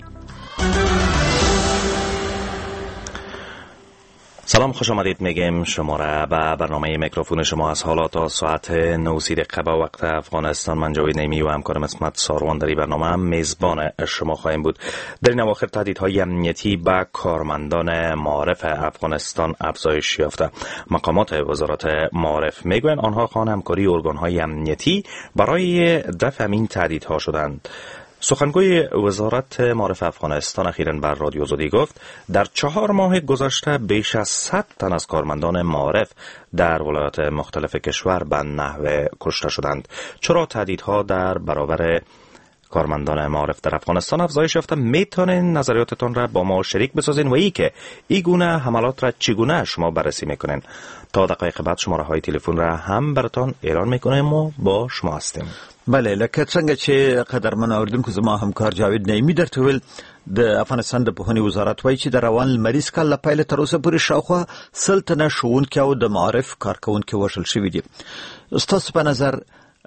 سلام، خوش آمدید میگیم شما را به برنامه میکروفون شما از حالا تا ساعت نه دقیقه به وقت افغانستان. من جاوید نیمی و همکارم اسمت ساروان در این برنامه میزبان شما خواهیم بود. در این اواخر تهدیدهای امنیتی به کارمندان معارف افغانستان افزایش یافته. مقامات وزارت معارف میگویند آنها خواهان همکاری ارگانهای امنیتی برای دفع این تهدیدها شدند. سخنگوی وزارت معارف افغانستان اخیراً بر رادیو آزادی گفت در چهار ماه گذشته بیش از صد تن از کارمندان معارف در ولایات مختلف کشور به نحو کشته شدند. چرا تهدیدها در برابر کارمندان معارف در افغانستان افزایش یافته؟ میتونین نظریاتتان را با ما شریک بسازین و ای که این گونه حملات را چگونه شما بررسی میکنین؟ تا دقایق بعد شماره های تلفن را هم براتان اعلان میکنیم و با شما هستیم. بله، لکه څنګه چې قدرمن اوریدونکو زما همکار جاوید نیمی درته ویل، د افغانستان د پوهنې وزارت وایي چې د روان لمریز کال له پیله تر اوسه پورې شاوخوا سل تنه ښوونکي او د معارف کارکوونکي وژل شوي دي. ستاسو په نظر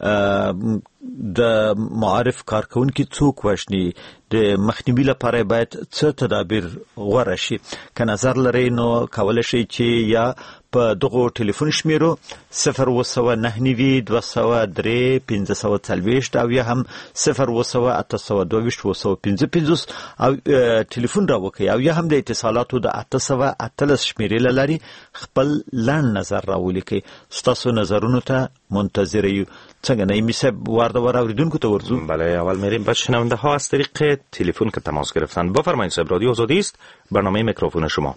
د معارف کارکوونکي څوک وژني؟ د مخنیوي لپاره باید څه تدابیر غوره شي؟ که نظر لرئ نو کولی شئ چې یا په دغو ټلیفون شمیرو صفر اوه سوه نهه نوي دوه سوه درې پنځه سوه څلوېښت او یا هم صفر اوه سوه اته سوه دوه ویشت اوه سوه پنځه پنځوس او ټلیفون راوکړئ او یا هم د اتصالاتو د اته سوه اتلس شمیرې له لارې خپل لنډ نظر راولیکئ. ستاسو نظرونو ته منتظر یو. څنګه نعیمی صاحب وارد ور اوریدونکو ته ورزو؟ بله، اول میریم به شنونده ها از طریق تلفن که تماس گرفتن. بفرمایید صاحب، رادیو آزادی است، برنامه میکروفون شما.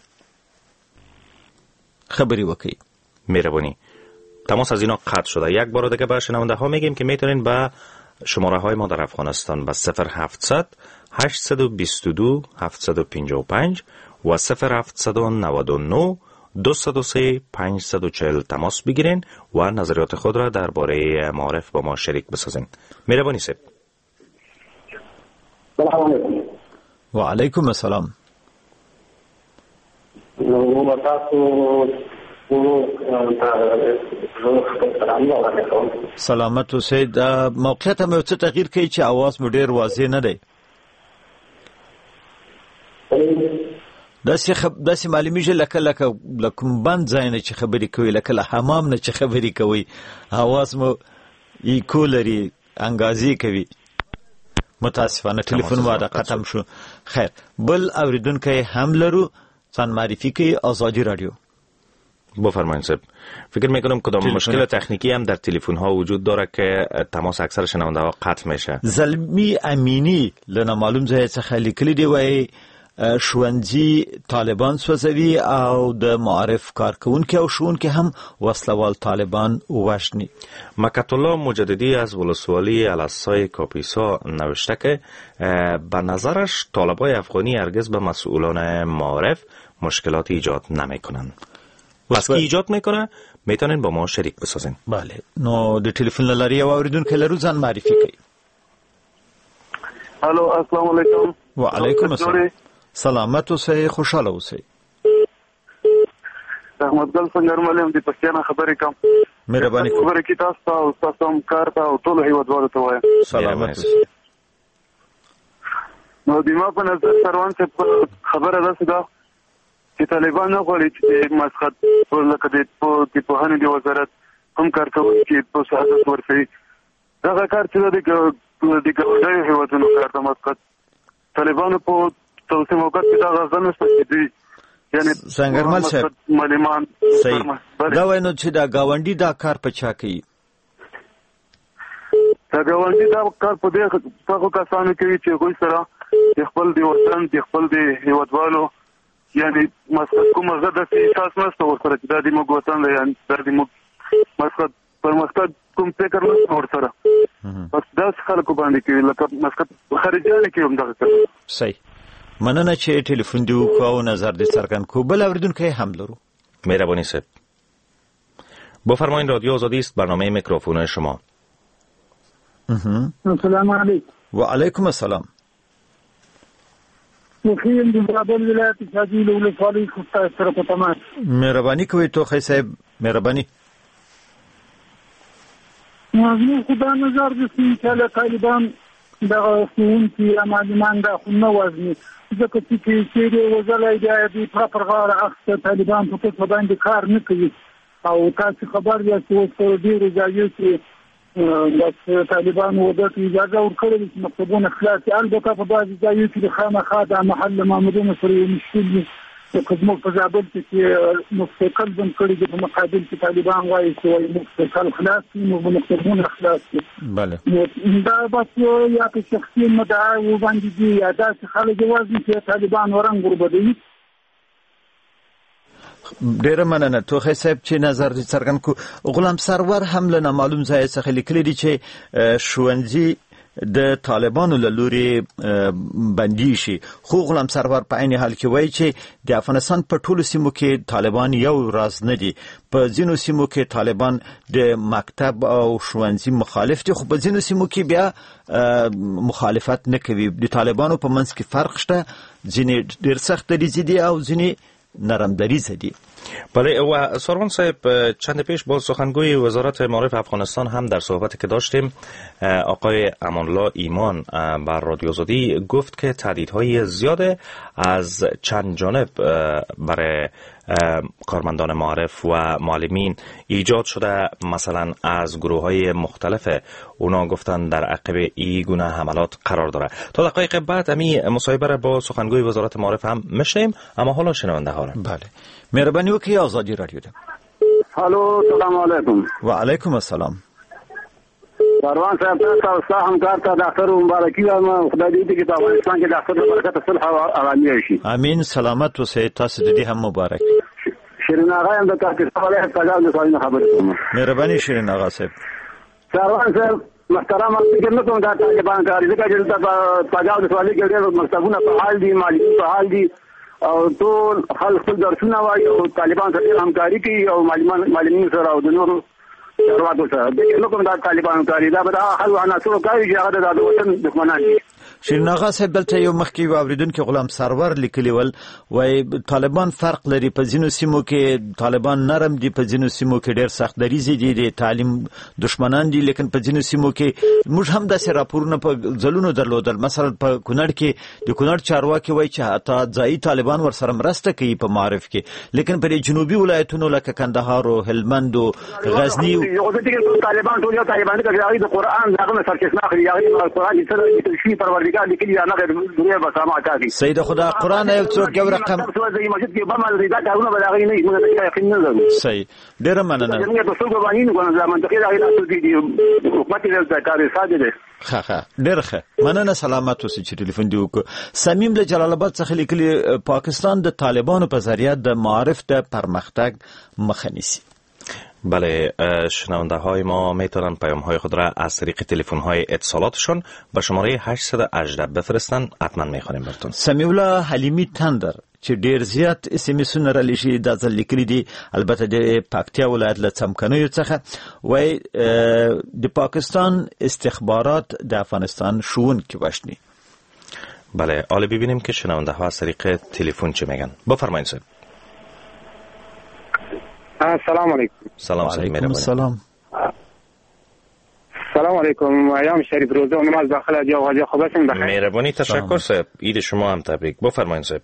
خبری وکړئ. مهربانی. تماس از اینا قطع شده. یک بار دیگه به شنونده ها میگیم که میتونین به شماره های ما در افغانستان به صفر هفتصد هشتصد و بیست و دو هفتصد و پنجاه و پنج و صفر هفتصد و نود و نه دویست و سه پانصد و چهل تماس بگیرین و نظریات خود را درباره معارف با ما شریک بسازین. مهربانی صاحب. سلام علیکم. و علیکم السلام. نو تاسو سلامت اوسئ. د موقعیت مې څه تغییر کوي چې اواز مې ډېر واضح نه دی؟ داسې خب داسې معلومیږي لکه لکه لکه بند ځای نه چې خبرې کوي، لکه له حمام نه چې خبرې کوي، اواز مو ایکو لري، انګازې کوي. متاسفانه ټلیفون واده ختم شو. خیر، بل اوریدونکی هم لرو. ځان معرفی کوي. آزادی رادیو. بفرمایید صاحب. فکر میکنم کدام مشکل تکنیکی هم در تلفن ها وجود داره که تماس اکثر شنونده ها قطع میشه. زلمی امینی لنا معلوم ځای څخه لیکلی دی، وای ښوونځي طالبان سوځوي او د معارف کارکونکي او ښوونکي هم وسلوال طالبان وژني. مکت الله مجددی از ولسوالی الاسای کاپیسا نوشته که به نظرش طالبای افغانی هرگز به مسئولان معارف مشکلات ایجاد نمی کنند. پس که ایجاد میکنه میتونین با ما شریک بسازین. بله. نو د ټلیفون لاري او اوریدونکو لرو ځان معرفي کړئ. الو السلام علیکم. وعلیکم السلام. سلامت اوسئ، خوشاله اوسئ. احمد ګل څنګه ملم دي پښتنه خبرې کوم. مهرباني کوئ. خبرې کی تاسو او تاسو هم کار ته او ټول هیوادوالو ته وایم. سلامت اوسئ. نو د ما په نظر سروان څه خبره ده ده چې طالبان نه غواړي چې مسخت لکه د پوهنې د وزارت کوم کارکوونکي په سیاست ورسوي. دغه کار چې د د ګاونډیو هیوادونو کار د مسخت طالبانو په توسعه موقت کې دا غوښتنه نشته چې دوی یعنی څنګهرمل صاحب مالمان دا وینو چې دا ګاونډي دا کار په چا کوي؟ دا ګاونډي دا کار په دې په کسانو کوي چې هغوی سره د خپل د وطن د خپل د هیوادوالو یعنی مسخت کومه زده چې احساس نشته ورسره چې دا د موږ وطن دی، یعنی دا د موږ مسخت پرمختګ کوم فکر نشته ورسره. بس داسې خلکو باندې کوي لکه مسخت خارجیانو کې هم دغه کوي. صحیح. مننه چې ټلیفون دی وکړو او نظر دې څرګند کړو. بل اوریدونکی هم لرو. مهربانی صاحب. بفرمایید رادیو آزادی است، برنامه میکروفون شما. السلام علیکم. و علیکم السلام. مخیم د زابل ولایت شاجوی له ولسوالۍ څخه سره په تماس. مهرباني کوئ توخی صاحب، مهرباني. موضوع خدا نظر دستیم چې طالبان دغه ښوونکي یا معلمان دا خو نه وزني ځکه چې چې وزلای دی په پرغاړه اخته طالبان په څه باندې کار نه کوي او تاسو خبر یاست چې په ډیرو ځایو کې د طالبانو ودت اجازه ورکړل چې مکتبونه خلاص البته په بعض ځایو کې خامخا د محل مامورینو سره مشکل دي. خدمت په زابل کې مستقل بن کړي د مقابل کې طالبان وايي چې مستقل خلاص نو مکتبونه خلاص دي. بله. دا بس یا په شخصي مدعا و باندې دي یا دا چې خلک وازي چې طالبان ورنګ وربدي. ډیره مننه توخی صاحب چې نظر دې څرګند کو. غلام سرور هم له نامعلوم ځای څخه لیکلي دي چې ښوونځي د طالبانو له لوري بندي شي، خو غلام سرور په عین حال کې وایي چې د افغانستان په ټولو سیمو کې طالبان یو راز نه دي. په ځینو سیمو کې طالبان د مکتب او ښوونځي مخالف دي، خو په ځینو سیمو کې بیا مخالفت نه کوي. د طالبانو په منځ کې فرق شته، ځینې ډېر سخت دریځي دي او ځینې نرم دریځه دي. بله. و سروان صاحب چند پیش با سخنگوی وزارت معارف افغانستان هم در صحبتی که داشتیم آقای امانالله ایمان بر رادیو آزادی گفت که تهدیدهای زیاده از چند جانب برای کارمندان معارف و معلمین ایجاد شده، مثلا از گروه های مختلف اونا گفتن در عقب ای گونه حملات قرار داره. تا دقایق بعد امی مصاحبه را با سخنگوی وزارت معارف هم میشیم، اما حالا شنونده ها را. بله. مهربانی وکړئ آزادی رادیو ده. الو سلام علیکم. و علیکم السلام. سروان صاحب تاسو همکار ته ډاکټر مبارکي وایم. خدای دې دې په افغانستان کې ډاکټر د برکت صلح او ارامي شي. امين. سلامت اوسئ. تاسو دې هم مبارک. شیرین آغا هم د پاکستان ولایت پنجاب د سوالونو خبرې کوم. مهرباني شیرین آغا صاحب. سروان صاحب محترم فکر نه کوم دا طالبان کاری ځکه چې د پنجاب د سوالونو کې ډېر مکتبونه په حال دي، معلمین په حال دي او ټول خلک خپل درسونه وایي او طالبان سره همکاري کوي او معلمان معلمین سره او د نورو چارواکو سره. د نو کوم دا طالبان کاری دا به هغه عناصر کوي چې هغه د وطن دښمنان دي. شیرین آغا صاحب دلته یو مخکې یو اوریدونکي غلام سرور لیکلی ول وای طالبان فرق لري، په ځینو سیمو کې طالبان نرم دي، په ځینو سیمو کې ډېر سخت دریځي دي، د تعلیم دشمنان دي، لیکن په ځینو سیمو کې موږ هم داسې راپورونه په ځلونو درلودل. مثلا په کونړ کې د کونړ چارواکي وایي چې حتی ځایي طالبان ورسره مرسته کوي په معارف کې، لیکن په جنوبي ولایتونو لکه کندهار او هلمند او غزني طالبان ټول یو طالبان کوي د قرآن دغه سرچینه اخلي، هغه قرآن چې څه شي پرور امریکا لیکلي دا نه دنیا به سما کوي سید خدا قرآن یو څوک یو رقم د مسجد کې به مال دا کارونه به هغه نه موږ ته یقین نه لرو صحیح ډیر مننه دنیا په څو باندې نه کوم ځمان ته دا غوښتل دي حکومت یې د کار ساده ښه ښه ډیر ښه مننه سلامات اوسئ چې ټلیفون دی وکړو سمیم له جلال آباد څخه لیکلي پاکستان د طالبانو په ذریعه د معارف د پرمختګ مخه نیسي. بله شنونده های ما میتونن پیام های خود را از طریق تلفن های اتصالاتشون به شماره هشت یک هشت بفرستن حتما میخوانیم براتون. سمیع الله حلیمی تندر چې ډیر زیات اس ام اس نه را لشي د ځل لیکلي دي البته د پکتیا ولایت له څمکنیو څخه وای د پاکستان استخبارات د افغانستان شون کی واشنی. بله حالا ببینیم که شنونده ها از طریق تلفن چه میگن. بفرمایید صاحب. السلام علیکم. سلام علیکم. سلام. سلام علیکم. ایام شریف روزه و نماز داخل جا و خوب هستین بخیر. مهربانی تشکر صاحب. عید شما هم تبریک. بفرمایید صاحب.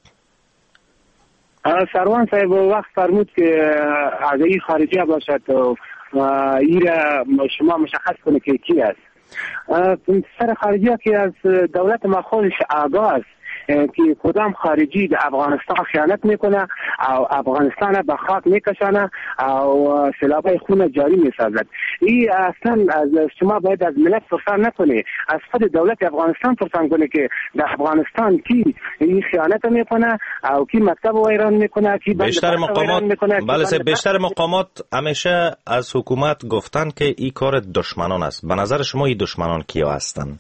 سروان صاحب وقت فرمود که اعضای خارجی باشد و ایره شما مشخص کنه که کی است. سر خارجی که از دولت ما خودش آگاه است که کدام خارجی در افغانستان خیانت میکنه او افغانستان به خاک میکشانه او سلابه خون جاری میسازد. این اصلا از شما باید از ملت پرسان نکنه، از خود دولت افغانستان پرسان کنه که در افغانستان کی این خیانت میکنه او کی مکتب ویران میکنه، کی بیشتر مقامات بله بیشتر مقامات همیشه از حکومت گفتن که این کار دشمنان است. به نظر شما این دشمنان کیا هستند؟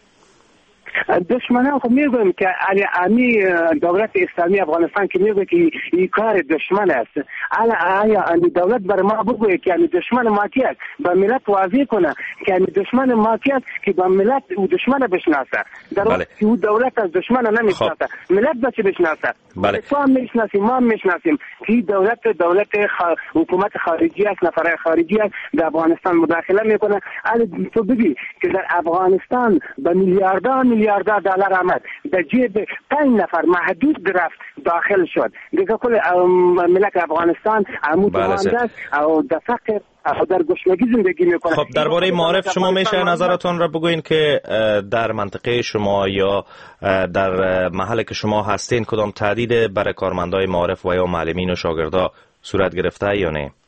دشمنان خب میگویم که علی امی دولت اسلامی افغانستان که میگه که این کار دشمن است. علی آیا دولت بر ما بگوید که این دشمن ما کیه، با ملت واضح کنه که این دشمن ما کیه که با ملت او دشمن بشناسه. در وقت که او دولت از دشمن نمیشناسه ملت بچه بشناسه. بله. تو هم میشناسیم ما هم میشناسیم که دولت دولت خ... حکومت خارجی است، نفر خارجی است در افغانستان مداخله میکنه. علی تو ببین که در افغانستان به میلیاردها میلیارد دلار آمد در جیب پنج نفر محدود رفت داخل شد. دیگه کل ملت افغانستان عمود مانده او در فقر او در گشنگی زندگی میکنه. خب درباره معارف شما میشه نظرتون را بگوین که در منطقه شما یا در محل که شما هستین کدام تهدید برای کارمندای معارف و یا معلمین و شاگردا صورت گرفته یا نه؟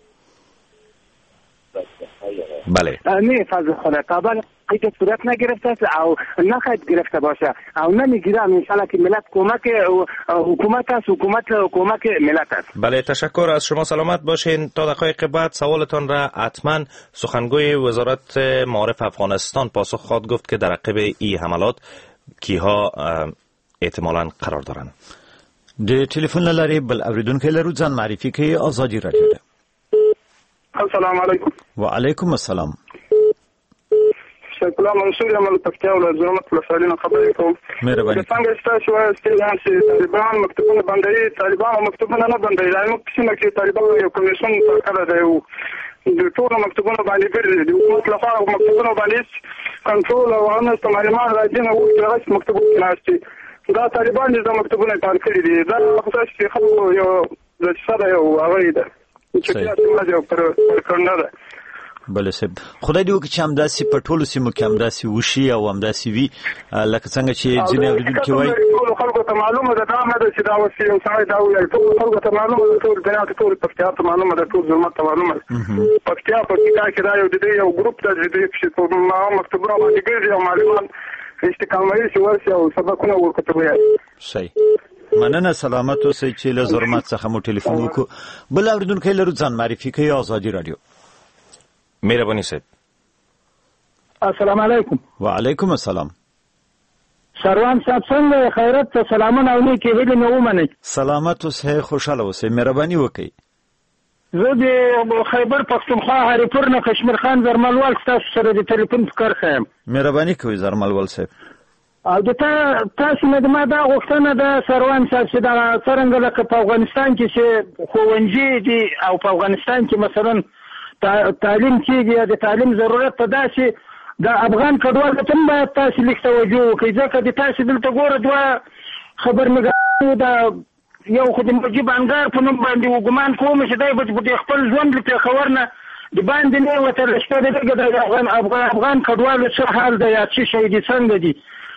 بله. نه فضل خدا کابل که صورت نگرفته است او نخواهد گرفته باشه او نمیگیره. انشالله که ملت کمک حکومت است، حکومت کمک ملت است. بله تشکر از شما، سلامت باشین. تا دقایق بعد سوالتان را حتما سخنگوی وزارت معارف افغانستان پاسخ خواهد گفت که در عقب این حملات کیها احتمالاً قرار دارند. د ټلیفون لارې بل اوریدونکو لرو ځان معرفي کوي آزادي رادیو ده. السلام علیکم. وعلیکم السلام. شکل منصور عمل پکتیا ول زرمت لسالین خبرې کوم. مهرباني. څنګه تاسو وایي چې طالبان مکتوبونه باندې طالبان مکتوبونه نه باندې راځي چې چې طالبان یو کمیسیون کړه دی د ټول مکتوبونه باندې ګرځي د حکومت لپاره مکتوبونه باندې کنټرول او ان تمرینات راځي نو هغه مکتوبونه ناشتي دا طالبان د مکتوبونه کار کړی دي. دا خصوص چې خلکو یو د څه یو هغه ده چې تاسو یو پر کړنه ده. بله صاحب خدای دې وکړي چې همداسې په ټولو سیمو کې همداسې وشي او همداسې وي لکه څنګه چې ځینې اورېدونکي وایي ټولو خلکو ته معلومه ده دا نه ده چې دا اوس یو سړی دا وایي ټولو خلکو ته معلومه ده ټول دنیا ته ټول پکتیا ته معلومه ده ټول ظلمت ته معلومه ده. پکتیا په کې دا یو د دې یو ګروپ ته چې په ما مکتوبونه باندې ګرځي او معلومات استقامت شي ورسي او سبقونه ورکوي وایي. صحیح مننه سلامت اوسئ چې له ظلمت څخه مو ټلیفون وکړو. بل اورېدونکی لرو ځان معرفي کوي آزادي رادیو. مهرباني صاحب. السلام علیکم. وعلیکم السلام. سروان صاحب څنګه خیرت ته سلامونه او نیکی هیلې مې ومنئ. سلامت اوسئ خوشاله اوسئ مهرباني وکړئ. زه د خیبر پښتونخوا هریپور نه کشمیر خان زرملوال ستاسو سره د ټلیفون په کار ښیم. مهرباني کوئ زرملوال صاحب. او د تاسو نه ما دا غوښتنه ده سروان صاحب چې دا څرنګه لکه په افغانستان کې چې ښوونځي دي او په افغانستان کې مثلا تعلیم کېږي د تعلیم ضرورت په داسې د افغان کډوالو ته هم باید تاسو لیک توجه وکړئ ځکه د تاسو دلته ګوره دوه خبرنګارانو د یو خو د مجیب انګار په نوم باندې وګمان کوم چې دی به د خپل ژوند له پېښور نه د باندې نه وتلی شپه د دغه د افغان افغان کډوالو څه حال دی یا څه شی دي څنګه دي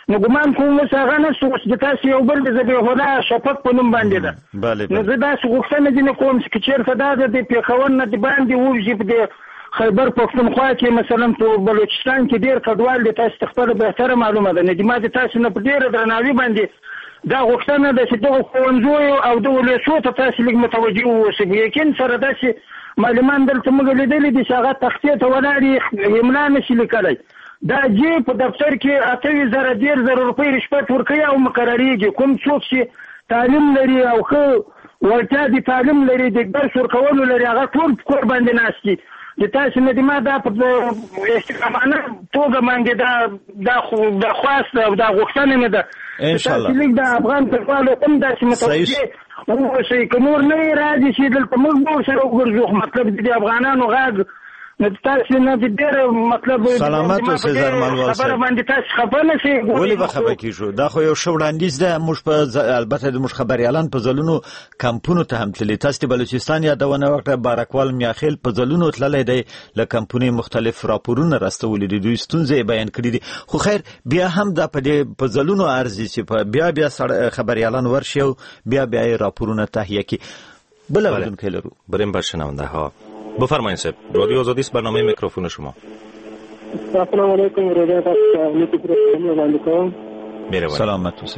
نو ګمان کوم چې هغه نه څه د تاسو یو بل د زبېهولا شفق په نوم باندې ده. نو زه داسې غوښتنه ځینې کوم چې چېرته دا د پېښور نه د باندې ووځي په د خیبر پښتونخوا کې مثلا په بلوچستان کې ډېر کډوال دي، تاسو ته خپله بهتره معلومه ده. نو ما د تاسو نه په ډېره درناوي باندې دا غوښتنه ده چې دغو ښوونځیو او دغو لیسو ته تاسو لږ متوجه واوسئ. په یقین سره داسې معلمان دلته موږ لیدلي دي چې هغه تختې ته ولاړ یې املا نشي لیکلی. دا جې په دفتر کې اته زره ډېر زره روپۍ رشوت ورکوي او مقرریږي. کوم څوک چې تعلیم لري او ښه وړتیا د تعلیم لري د درس ورکولو لري هغه ټول په کور باندې ناست دي. د تاسو نه د ما دا په استقامانه توګه باندې دا دا خواست او دا غوښتنه مې ده انشاءالله چې د افغان کډوالو هم داسې متوجه واوسئ. که نور نه راځي چې دلته موږ به ورسره وګرځو، مطلب د افغانانو غږ تاسو نه د ډېر مطلب سلامت اوسئ زرمالوال صاحب. خبره باندې تاسو خفه نه شئ. ولې به خفه کیږو؟ دا خو یو ښه وړاندیز ده. موږ په البته د موږ خبریالان په ځلونو کمپونو ته هم تللي. تاسو د بلوچستان یادونه وکړه، بارکوال میاخیل په ځلونو تللی دی، له کمپونې مختلف راپورونه راستولي دي، دوی ستونزې بیان کړي دي. خو خیر بیا هم دا په دې په ځلونو ارزي چې په بیا بیا خبریالان ورشي او بیا بیا راپورونه تهیه کړي. بله اورېدونکی لرو. بریم بر شنونده ها. بفرمایید صاحب، رادیو آزادی است، برنامه میکروفون شما. السلام علیکم. رادیو آزادی میره سلامت اوسئ.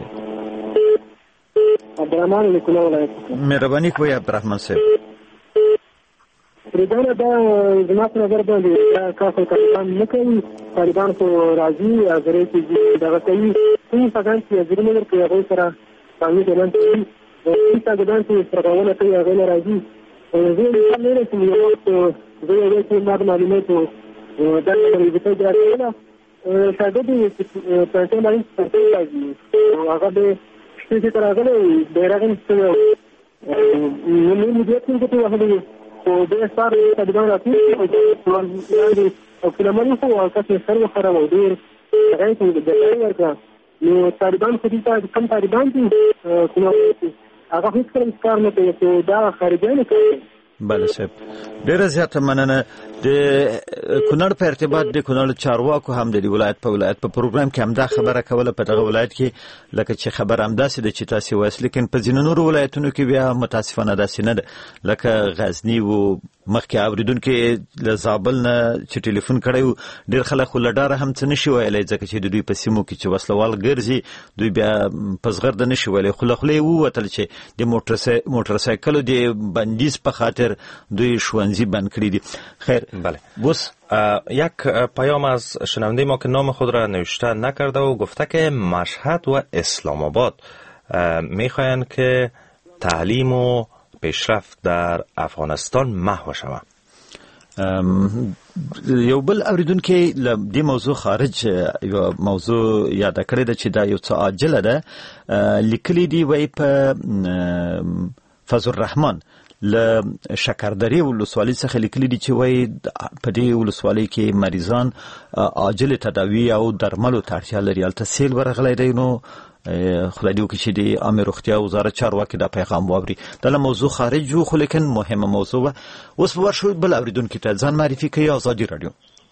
عبدالرحمن لیکونه ولایت. مهرباني کوئ عبدالرحمن صاحب. پریدانه دا زما په نظر باندې دا کار طالبان نه کوي. طالبان خو راځي اګرې چې دغه کوي کوم څنګه چې اجرونه ورکوي هغوی سره قانوني چلند کوي. هېڅ څنګه چې سرغړونه کوي هغوی نه راځي. زه مثال نه لرم چې یو وخت زه یو ځای کې ما د معلوماتو دنده وظیفه اجرا کوله. شاګرد یې چې پنسل باندې پنسل راځي هغه د شپې چې راغلی بیرغ یې ایستلی و. نو مدیریت یې ګوتې وهلې خو ډېر سار طالبان راټول او فلمن خو کس یې سر وخرم او ډېر هغه یې ډالۍ ورکړه. نو طالبان خو دلته کم طالبان دي کومه هغه هیڅ کله کار نه کوي چې دا خارجيان کوي. بله صاحب ډیره زیاته مننه. د کونړ په ارتباط د کونړ چارواکو هم د ولایت په ولایت په پروګرام کې هم دا خبره کوله په دغه ولایت کې لکه چې خبر هم داسې ده چې تاسو وایي، لیکن په ځینو نورو ولایتونو کې بیا متاسفانه داسې نه ده. لکه غزنی و مخکې اوریدونکو له زابل نه چې ټلیفون کړی و، ډېر خلک خو له ډاره هم څه نشي ویلی ځکه چې د دوی په سیمو کې چې وسلوال ګرځي دوی بیا په زغرده نشي ویلی. خو له خولې یې ووتل چې د موټرسایکلو د بندیز په خاطر دوی ښوونځي بند کړي دي. خیر بله بس یک پیام از شنونده ما که نام خود را نوشته نکرده و گفته که مشهد و اسلام آباد میخواین که تعلیم و پیشرفت در افغانستان محو شود. یو بل اوریدونکي له دې موضوع خارج یو موضوع یاد کړی ده چې دا یو څه عاجله ده. لیکلي دی وای په فضل الرحمن له شکردرې ولسوالۍ څخه لیکلي دي چې وای په دې ولسوالۍ کې مریضان عاجل تداوی او درملو ته اړتیا لري. هلته سیل ورغلی دی. نو خدای دې وکړي چې د عامه روغتیا وزارت چارواکي دا پیغام واوري. دا له موضوع خارج و خو لیکن مهمه موضوع وه. اوس به ورشو بل اوریدونکي ته ځان معرفي کوي. آزادي راډیو.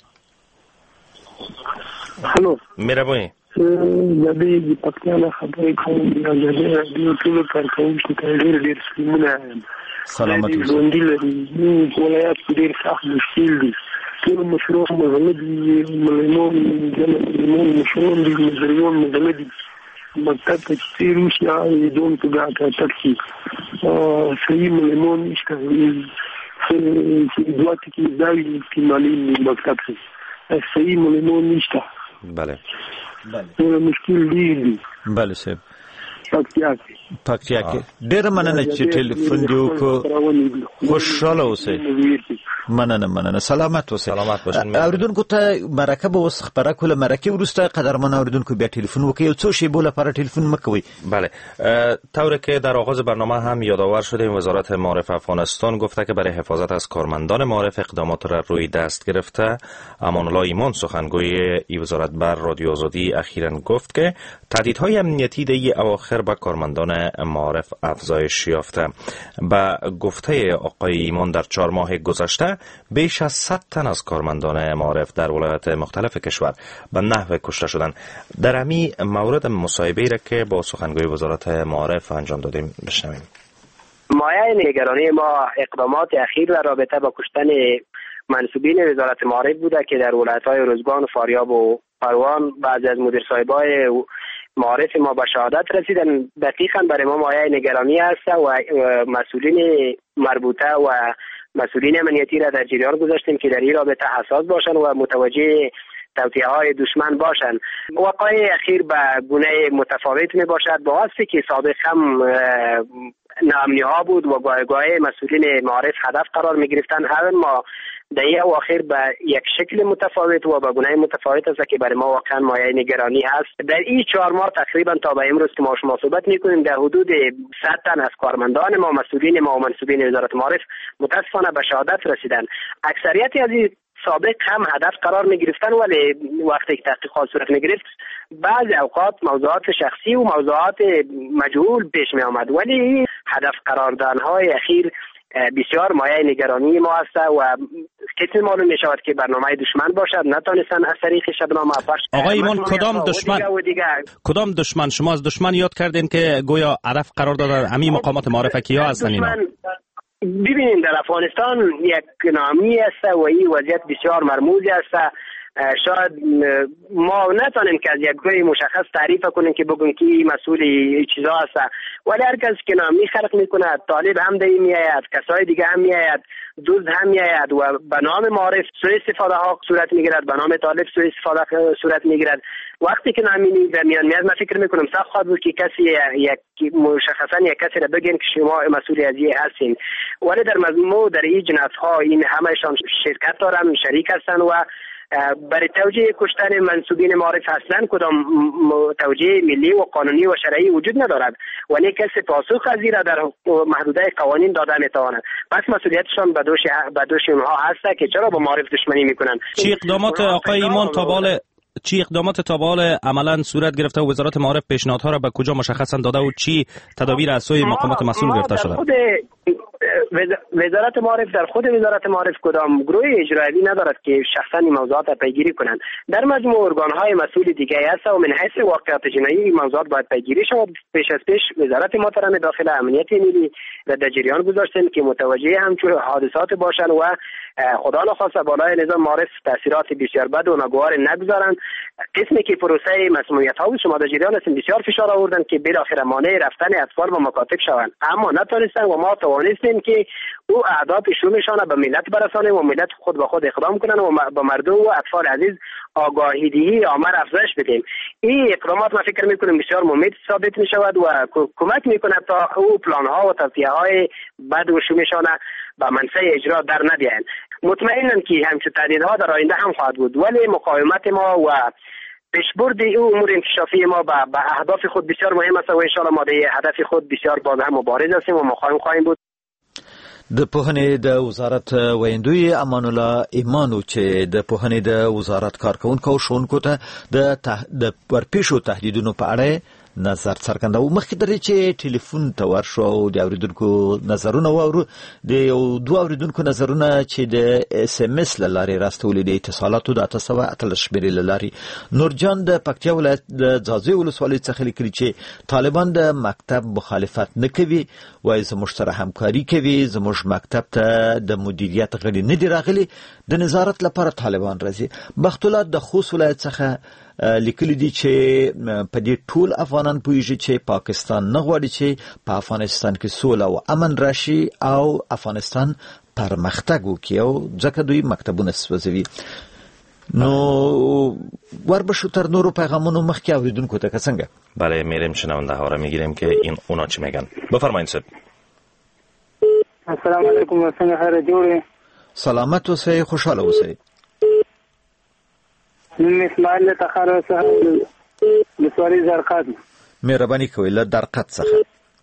هلو مهرباني. زه د پکتیا نه خبرې کوم. د ازادي راډیو ټولو کارکوونکو ته ډېر ډېر سلامونه وایم. سلامت اوسئ. ژوندي لري زموږ ولایت کې ډېر سخت مشکل دي. ټول مشروع مذهب دي، ملایمون ملایمون مشروع دي، مزریون مذهب دي. مکتب ته چې تېر وشي هغه دوم په ګټه تکي صحیح ملایمون نشته. دوه ټکي زده وي چې معلم مکتب کې صحیح ملایمون نشته. بله بله مشکل دي. بله صاحب پکتیا کې پکتیا کې ډېره مننه چې ټلیفون دې وکړو. خوشحاله اوسئ. مننه مننه. سلامت اوسئ. سلامت باشین. اوریدونکو ته مرکه به اوس خبره کوله. مرکه وروسته قدرمن اوریدونکو بیا ټلیفون وکړئ. یو څو شیبو لپاره ټلیفون مه کوئ. بله طوری که در آغاز برنامه هم یادآور شدیم وزارت معارف افغانستان گفته که برای حفاظت از کارمندان معارف اقدامات را روی دست گرفته. امان الله ایمان سخنگوی ای وزارت بر رادیو آزادی اخیراً گفت که تهدیدهای امنیتی در اواخر به کارمندان معارف افزایش یافته. با گفته آقای ایمان در چهار ماه گذشته گذشته بیش از صد تن از کارمندان معارف در ولایات مختلف کشور به نحو کشته شدند. در امی مورد مصاحبه‌ای را که با سخنگوی وزارت معارف انجام دادیم بشنویم. مایه نگرانی ما اقدامات اخیر در رابطه با کشتن منصوبین وزارت معارف بوده که در ولایت‌های روزگان و فاریاب و پروان بعضی از مدیر صاحبای معارف ما به شهادت رسیدن. دقیقاً برای ما مایه نگرانی است و مسئولین مربوطه و مسئولین امنیتی را در جریان گذاشتیم که در این رابطه حساس باشند و متوجه توطئه های دشمن باشند. وقایع اخیر به گونه متفاوت می باشد با واسطه که سابق هم ناامنی ها بود و گاهی گاهی مسئولین معارف هدف قرار می گرفتن. اما در این اواخر به یک شکل متفاوت و به گونه متفاوت است که برای ما واقعا مایه نگرانی هست. در این چهار ماه تقریبا تا به امروز که ما شما صحبت میکنیم در حدود صد تن از کارمندان ما، مسئولین ما و منصوبین وزارت معارف متاسفانه به شهادت رسیدن. اکثریتی از این سابق هم هدف قرار می گرفتن ولی وقتی که تحقیقات صورت می گرفت بعضی اوقات موضوعات شخصی و موضوعات مجهول پیش می آمد، ولی هدف قرار دادن‌های اخیر بسیار مایه نگرانی ما است و کسی معلوم می شود که برنامه دشمن باشد. نتانستن از طریق شبنام افش. آقای ایمان کدام دشمن کدام دشمن شما از دشمن یاد کردین که گویا هدف قرار دادن امی مقامات معارفه کیا هستن اینا؟ ببینید در افغانستان یک نامی است و این وضعیت بسیار مرموزی است. شاید ما نتونیم که از یک گروه مشخص تعریف کنیم که بگیم که مسئول این چیزا است، ولی هر کس که نامی خلق میکنه طالب هم در این میآید، کسای دیگه هم میآید، دزد هم میآید و به نام معارف سوء استفاده ها صورت میگیرد، به نام طالب سوء استفاده صورت میگیرد. وقتی که نامی در میان میاد من فکر میکنم سخت خواهد بود که کسی یک مشخصا یک کسی را بگین که شما مسئول از این هستین، ولی در مجموع در این جناح ها این همهشان شرکت دارن، شریک هستن و برای توجیه کشتن منصوبین معارف اصلا کدام توجیه ملی و قانونی و شرعی وجود ندارد، ولی کسی پاسخ از این را در محدوده قوانین داده میتواند. پس مسئولیتشان به دوش به دوش اونها هست که چرا با معارف دشمنی میکنن. چی اقدامات آقای ایمان تابال چی اقدامات تابال عملا صورت گرفته و وزارت معارف پیشنهادها را به کجا مشخصا داده و چی تدابیر از سوی مقامات مسئول گرفته شده؟ وزارت معارف در خود وزارت معارف کدام گروه اجرایی ندارد که شخصا این موضوعات را پیگیری کنند. در مجموع ارگان‌های مسئول دیگه است و من حیث واقعیت جنایی این موضوعات باید پیگیری شود. پیش از پیش وزارت محترم داخل امنیت ملی را در جریان گذاشتن که متوجه همچون حادثات باشند و خدا نخواسته بالای نظام معارف تاثیرات بسیار بد و ناگوار نگذارند. قسمی که پروسه مسمومیت ها و شما در جریان هستند بسیار فشار آوردند که بالاخره مانع رفتن اطفال و مکاتب شوند، اما نتونستند و ما توانستیم که او اهداف شومشان به ملت برسانیم و ملت خود به خود اقدام کنند و با مردم و اطفال عزیز آگاهی دهی آمر افزایش بدیم. این اقدامات من فکر میکنم بسیار مفید ثابت می شود و کمک میکند تا او پلان ها و توصیه های بد و شومشان به منصه اجرا در ندهند. مطمئنم که همچون تهدیدها در آینده هم خواهد بود، ولی مقاومت ما و پیشبرد او امور انکشافی ما به اهداف خود بسیار مهم است و ان شاء الله ما به هدف خود بسیار باز هم مبارز هستیم و مقاوم خواهیم بود. د پوهنې د وزارت ویندوی امان الله ایمانو چې د پوهنې د وزارت کارکونکو او ښوونکو ته د د ورپېښو تهدیدونو په اړه نظر څرګنداوه. مخکې درې چې ټلیفون ته ورشو او د اوریدونکو نظرونه واورو، د یو دوه اوریدونکو نظرونه چې د اس ام اس له لارې راستولې د اتصالاتو د اته سوه اتلس شمېرې له لارې. نورجان د پکتیا ولایت د ځاځي ولسوالۍ څخه لیکلي چې طالبان د مکتب مخالفت نه کوي، وایي زموږ سره همکاري کوي، زموږ مکتب ته د مدیریت غړي نه دي راغلي، د نظارت لپاره طالبان راځي. بخت الله د خوست ولایت څخه لیکلي دي چې په دې ټول افغانان پوهیږي چې پاکستان نه غواړي چې په افغانستان کې سوله او امن راشي او افغانستان پرمختګ وکړي او ځکه دوی مکتبونه سوځوي. نو وربشو تر نورو پیغامونو مخکې اوریدونکو ته که څنګه؟ بله میریم شنونده ها را میگیریم که این اونا چی میگن. بفرمایید صاحب. السلام علیکم، څنګه خیر جوړې؟ سلامت اوسئ، خوشاله اوسئ. نوم اسماعیل له تخار څخه د سوالي زرقات. مهرباني کوئ له درقت څخه.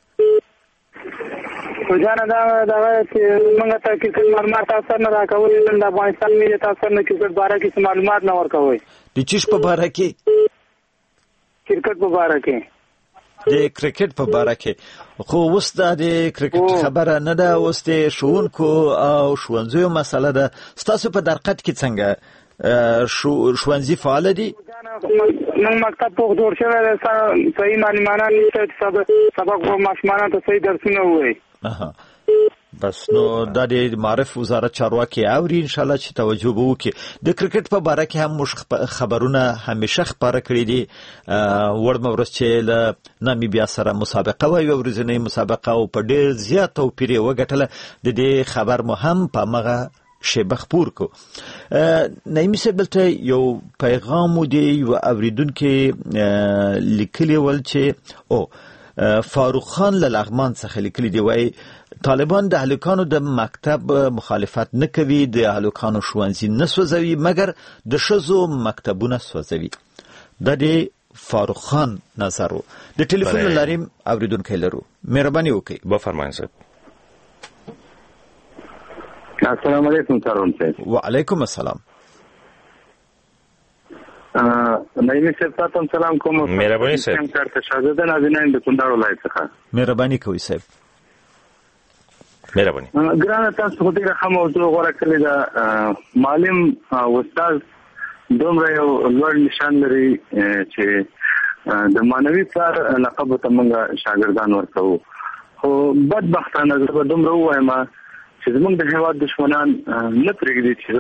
خو جانه دا دا چې موږ ته کرکټ معلومات تاسو نه راکوي، د افغانستان ملي تاسو نه کرکټ باره کې معلومات نه ورکوي. د چیش په باره کې؟ کرکټ په باره کې. د کرکټ په باره کې خو اوس د کرکټ خبره نه ده، اوس د ښوونکو او ښوونځیو مسله ده. ستاسو په درقد کې څنګه ښوونځي فعال دي؟ نن مکتب پوخ جوړ شوی دی، صحیح معلمان نشته، سبق ماشومانو ته صحیح درسونه ووایي. بس نو د معرف وزارت چارواکي اوري ان شاء الله چې توجه به وکړي. د کرکټ په باره کې هم موږ خبرونه همیشه خبره کړې دي. وړمه ورځ چې له نامیبیا سره مسابقه وه، یوه ورځنۍ مسابقه، او په ډېر زیات توپیر یې وګټله. د دې خبر مو هم په همغه شیبه خپور کو. نعیمي صاحب دلته یو پیغام و دی یو اوریدونکي لیکلی ول چې او فاروق خان له لغمان څخه لیکلی دی، وایي طالبان د هلکانو د مکتب مخالفت نه کوي، د هلکانو ښوونځي نه سوځوي، مګر د ښځو مکتبونه سوځوي. دا د فاروق خان نظر و. د ټلیفون له لارې اوریدونکی لرو، مهرباني وکړئ. بفرمایئ صاحب. السلام علیکم سرون صاحب. وعلیکم السلام. نعیمي صاحب تاسو سلام کوم. مهرباني صاحب. کارته شاهزاده نازنین د کندهار ولایت څخه. مهرباني کوئ صاحب. مهرباني. ګرانه تاسو خو ډیره ښه موضوع غوره کړې ده. معلم او استاد دومره یو لوړ نشان لري چې د مانوي کار لقب ته موږ شاګردان ورکوو. خو بدبختانه زه به دومره ووایم چې زموږ د هېواد دشمنان نه پرېږدي چې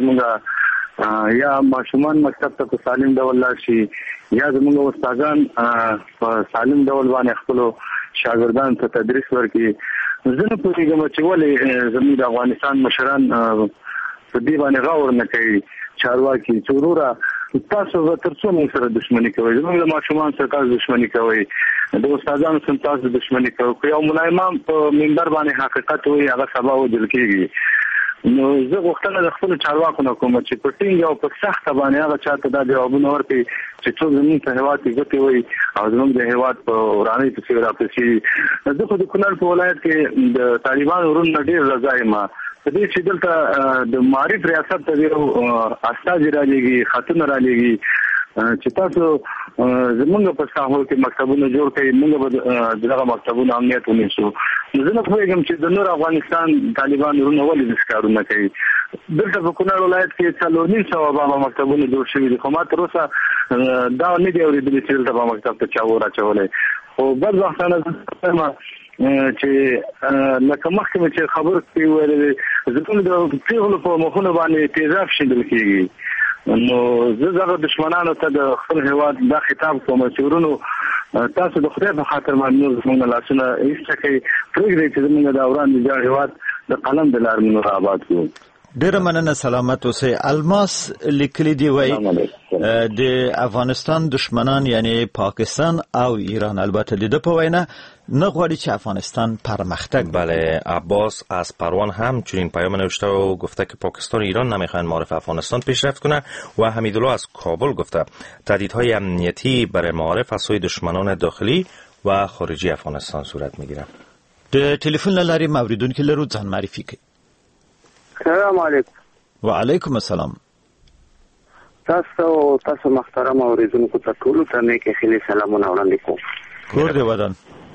زموږ یا ماشومان مکتب ته په سالم ډول لاړ شي، یا زموږ استادان په سالم ډول باندې خپلو شاګردانو ته تدریس ورکړي. زه نه پوهېږم چې ولې زموږ د افغانستان مشران په دې باندې غور نه کوي چارواکي، چې وروره تاسو به تر څو موږ سره دښمني کوئ، زموږ د ماشومان سره تاسو دښمني کوئ، د استادانو سره تاسو دښمني کوئ. خو یو ملا امام په منبر باندې حقیقت وایي، هغه سبا وجل کېږي. نو زه غوښتنه د خپلو چارواکو نه کوم چې په ټینګ او په سخته باندې هغه چاته دا جوابونه ورکړي چې څوک زموږ په هېواد کې ګوتې وایي او زموږ د هېواد په ورانۍ پسې راپسې. زه خو د کونړ په ولایت کې د طالبانو وروڼه ډېر رضا یم په دې چې دلته د معارف ریاست ته یو استازي رالیږي، خطونه رالیږي چې تاسو زمونږ په ساحو کې مکتبونه جوړ کړئ، موږ به دغه مکتبونه امنیت ونیسو. زه نه پوهېږم چې د نور افغانستان طالبان وروڼه ولې داسې کارونه کوي. دلته په کونړ ولایت کې څلور نیم سوه بابا مکتبونه جوړ شوي دي، خو ما تر اوسه دا نه دي اورېدلي چې دلته به مکتب ته چا اور اچولی. خو بدبختانه زه چې لکه مخکې مې چې خبر کې ویلې زموږ د پیغلو په مخونو باندې تیزاب شیندل کېږي. نو زه دغه دشمنانو ته د خپل هېواد دا خطاب کوم چې ورونو تاسو د خدای په خاطر باندې زموږ لاسونه ایسته کوئ، پرېږدئ چې زموږ د وران ویجاړ هېواد د قلم د لارې موږ آباد کړو. ډېره مننه، سلامت اوسئ. الماس لیکلی دی وایي د افغانستان دشمنان یعنی پاکستان او ایران البته د ده په وینا نه غواړي چې افغانستان پرمختگ. بله، عباس از پروان هم چنین پیام نوشته و گفته که پاکستان و ایران نمیخواهند معارف افغانستان پیشرفت کنه. و حمیدالله از کابل گفته تهدیدهای امنیتی برای معارف از سوی دشمنان داخلی و خارجی افغانستان صورت میگیره. د ټلیفون له لارې اوریدونکي لرو، ځان معرفي کړئ. السلام علیکم. وعلیکم السلام. تاسو تاسو محترم اوریدونکو ته ټول ته نیک خیلی سلامونه وړاندې کوم. کور دی ودان.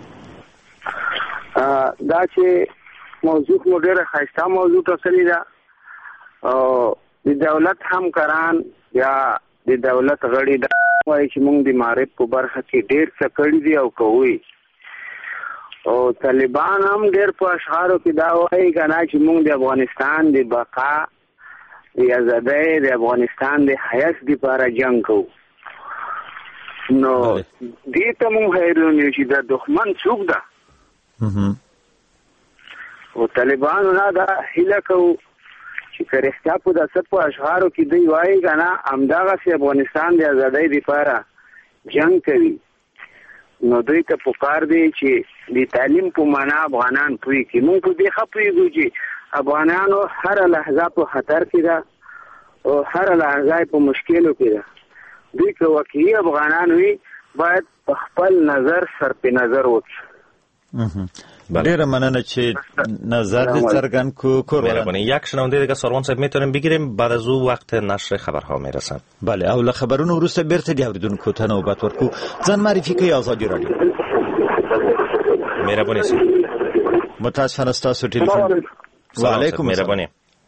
دا چې موضوع مو ډېره ښایسته موضوع ټاکلې ده او د دولت همکاران یا د دولت غړي دا وایي چې موږ د معارف په برخه کې ډېر څه کړي دي او کوي. او طالبان هم ډېر په اشعارو کې دا وایي که نه چې موږ د افغانستان د بقا د ازادۍ د افغانستان د حیث دپاره جنګ کوو. نو دې ته موږ حیران یو چې دا دښمن څوک ده. او طالبانو نه دا هیله کوو چې که رښتیا په داسې په اشعارو کې دوی وایي که نه همدغسې افغانستان د ازادۍ دپاره جنګ کوي، نو دوی ته پکار دی چې د تعلیم په معنا افغانان پوهې کړي. موږ په دې ښه پوهېږو چې افغانانو هره لحظه په خطر کې ده او هره لحظه په مشکلو کې ده. دوی که واقعي افغانان وي باید په خپل نظر سرپې نظر وکړي. ډیره مننه چې نظر دې څرګند کو. مهربانی. یک شنونده دیگه ساروان صاحب میتونیم بگیریم، بعد از او وقت نشر خبرها میرسن. بله، او له خبرونو وروسته بیرته د اوریدونکو ته نوبت ورکو. ځان معرفي کوي. آزادي رادیو. مهرباني متاسفانه ستاسو ټلیفون. وعلیکم مهرباني.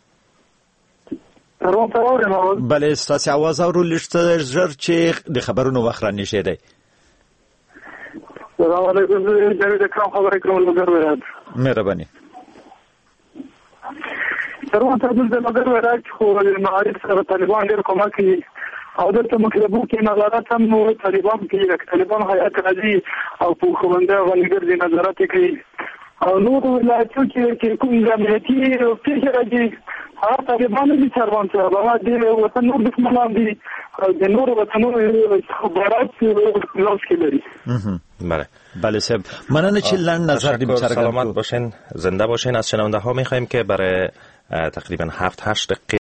بله ستاسو आवाज اورو لښته ژر چې د خبرونو وخت را نشي دی. سلام علیکم جناب اکرام خبرې کوم لګر وراد. مهرباني. سروان ته د لګر وراد خو د معارف سره طالبان ډېر کومک کوي او دلته مکتبو کې نظارت هم نو طالبان کوي طالبان هيئت راځي او په خوانده غنګر دي نظارت کوي او نور ولایتو کې کوم ځمکې پیښه راځي هغه طالبان دي سروان ته هغه د وطن نور دښمنان دي او د نور وطنونو خبرات لوس کې لري. بله بله صاحب مننه چې لند نظر دیم سلامت باشین، زنده باشین. از شنونده ها میخوایم که برای تقریبا هفت هشت دقیقه